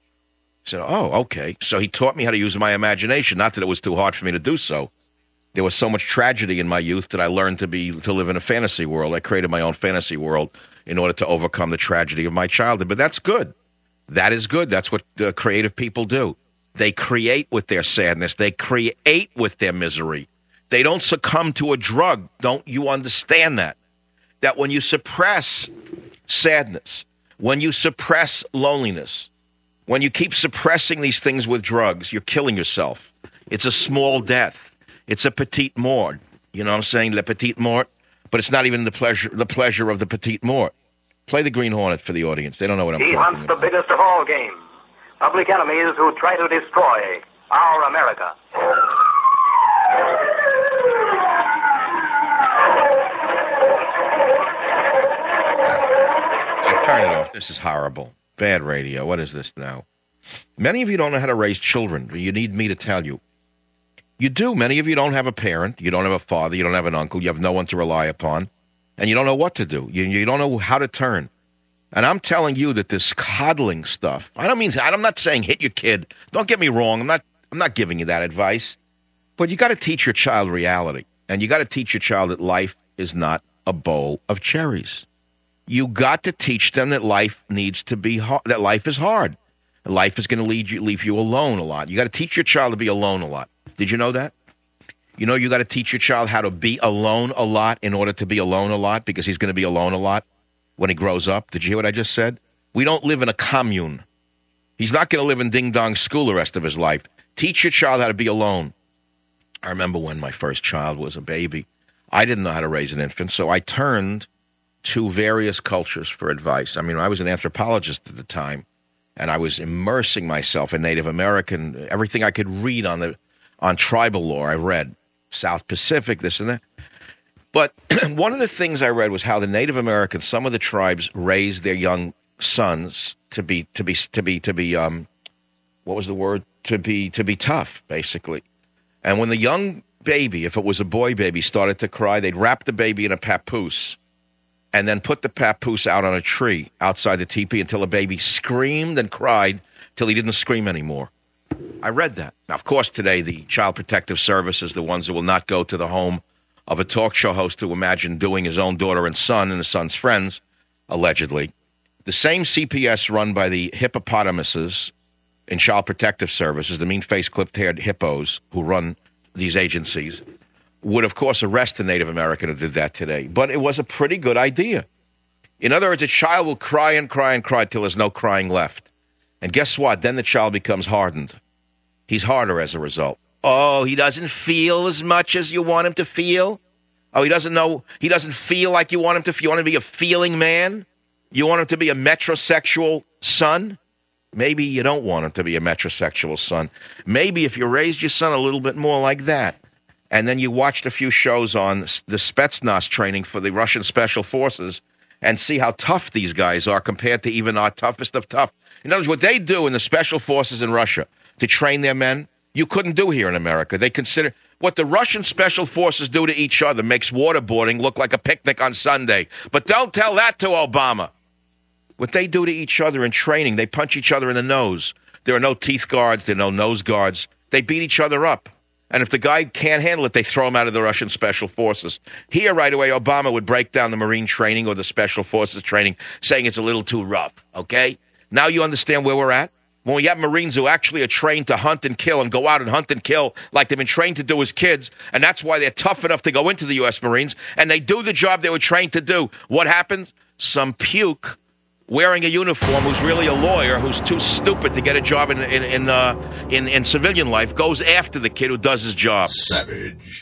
I said, oh, okay. So he taught me how to use my imagination, not that it was too hard for me to do so. There was so much tragedy in my youth that I learned to live in a fantasy world. I created my own fantasy world in order to overcome the tragedy of my childhood. But that's good. That is good. That's what creative people do. They create with their sadness. They create with their misery. They don't succumb to a drug. Don't you understand that? That when you suppress sadness, when you suppress loneliness, when you keep suppressing these things with drugs, you're killing yourself. It's a small death. It's a petite mort. You know what I'm saying? Le petite mort. But it's not even the pleasure of the petite mort. Play the Green Hornet for the audience. They don't know what I'm talking about. He hunts the biggest of all game. Public enemies who try to destroy our America. Turn it off. This is horrible. Bad radio. What is this now? Many of you don't know how to raise children. You need me to tell you. You do. Many of you don't have a parent. You don't have a father. You don't have an uncle. You have no one to rely upon. And you don't know what to do. You don't know how to turn. And I'm telling you that this coddling stuff, I'm not saying hit your kid. Don't get me wrong. I'm not giving you that advice. But you got to teach your child reality. And you got to teach your child that life is not a bowl of cherries. You got to teach them that life needs to be hard, that life is hard. Life is going to leave you alone a lot. You got to teach your child to be alone a lot. Did you know that? You know you got to teach your child how to be alone a lot in order to be alone a lot, because he's going to be alone a lot when he grows up. Did you hear what I just said? We don't live in a commune. He's not going to live in ding-dong school the rest of his life. Teach your child how to be alone. I remember when my first child was a baby, I didn't know how to raise an infant, so I turned to various cultures for advice. I mean, I was an anthropologist at the time, and I was immersing myself in Native American, everything I could read on tribal lore I read, South Pacific, this and that. But one of the things I read was how the Native Americans, some of the tribes, raised their young sons to be what was the word? To be tough, basically. And when the young baby, if it was a boy baby, started to cry, they'd wrap the baby in a papoose and then put the papoose out on a tree outside the teepee until the baby screamed and cried till he didn't scream anymore. I read that. Now, of course, today the Child Protective Service is the ones that will not go to the home of a talk show host who imagined doing his own daughter and son and his son's friends, allegedly. The same CPS run by the hippopotamuses in Child Protective Services, the mean-faced, clipped-haired hippos who run these agencies, would, of course, arrest a Native American who did that today. But it was a pretty good idea. In other words, a child will cry and cry and cry till there's no crying left. And guess what? Then the child becomes hardened. He's harder as a result. Oh, he doesn't feel as much as you want him to feel? Oh, he doesn't feel like you want him to feel. You want him to be a feeling man? You want him to be a metrosexual son? Maybe you don't want him to be a metrosexual son. Maybe if you raised your son a little bit more like that, and then you watched a few shows on the Spetsnaz training for the Russian Special Forces and see how tough these guys are compared to even our toughest of tough. In other words, what they do in the Special Forces in Russia to train their men, you couldn't do here in America. They consider what the Russian Special Forces do to each other makes waterboarding look like a picnic on Sunday. But don't tell that to Obama. What they do to each other in training, they punch each other in the nose. There are no teeth guards. There are no nose guards. They beat each other up. And if the guy can't handle it, they throw him out of the Russian Special Forces. Here, right away, Obama would break down the Marine training or the Special Forces training, saying it's a little too rough, okay? Now you understand where we're at? When we have Marines who actually are trained to hunt and kill and go out and hunt and kill like they've been trained to do as kids, and that's why they're tough enough to go into the U.S. Marines, and they do the job they were trained to do. What happens? Some puke wearing a uniform who's really a lawyer who's too stupid to get a job in civilian life goes after the kid who does his job. Savage.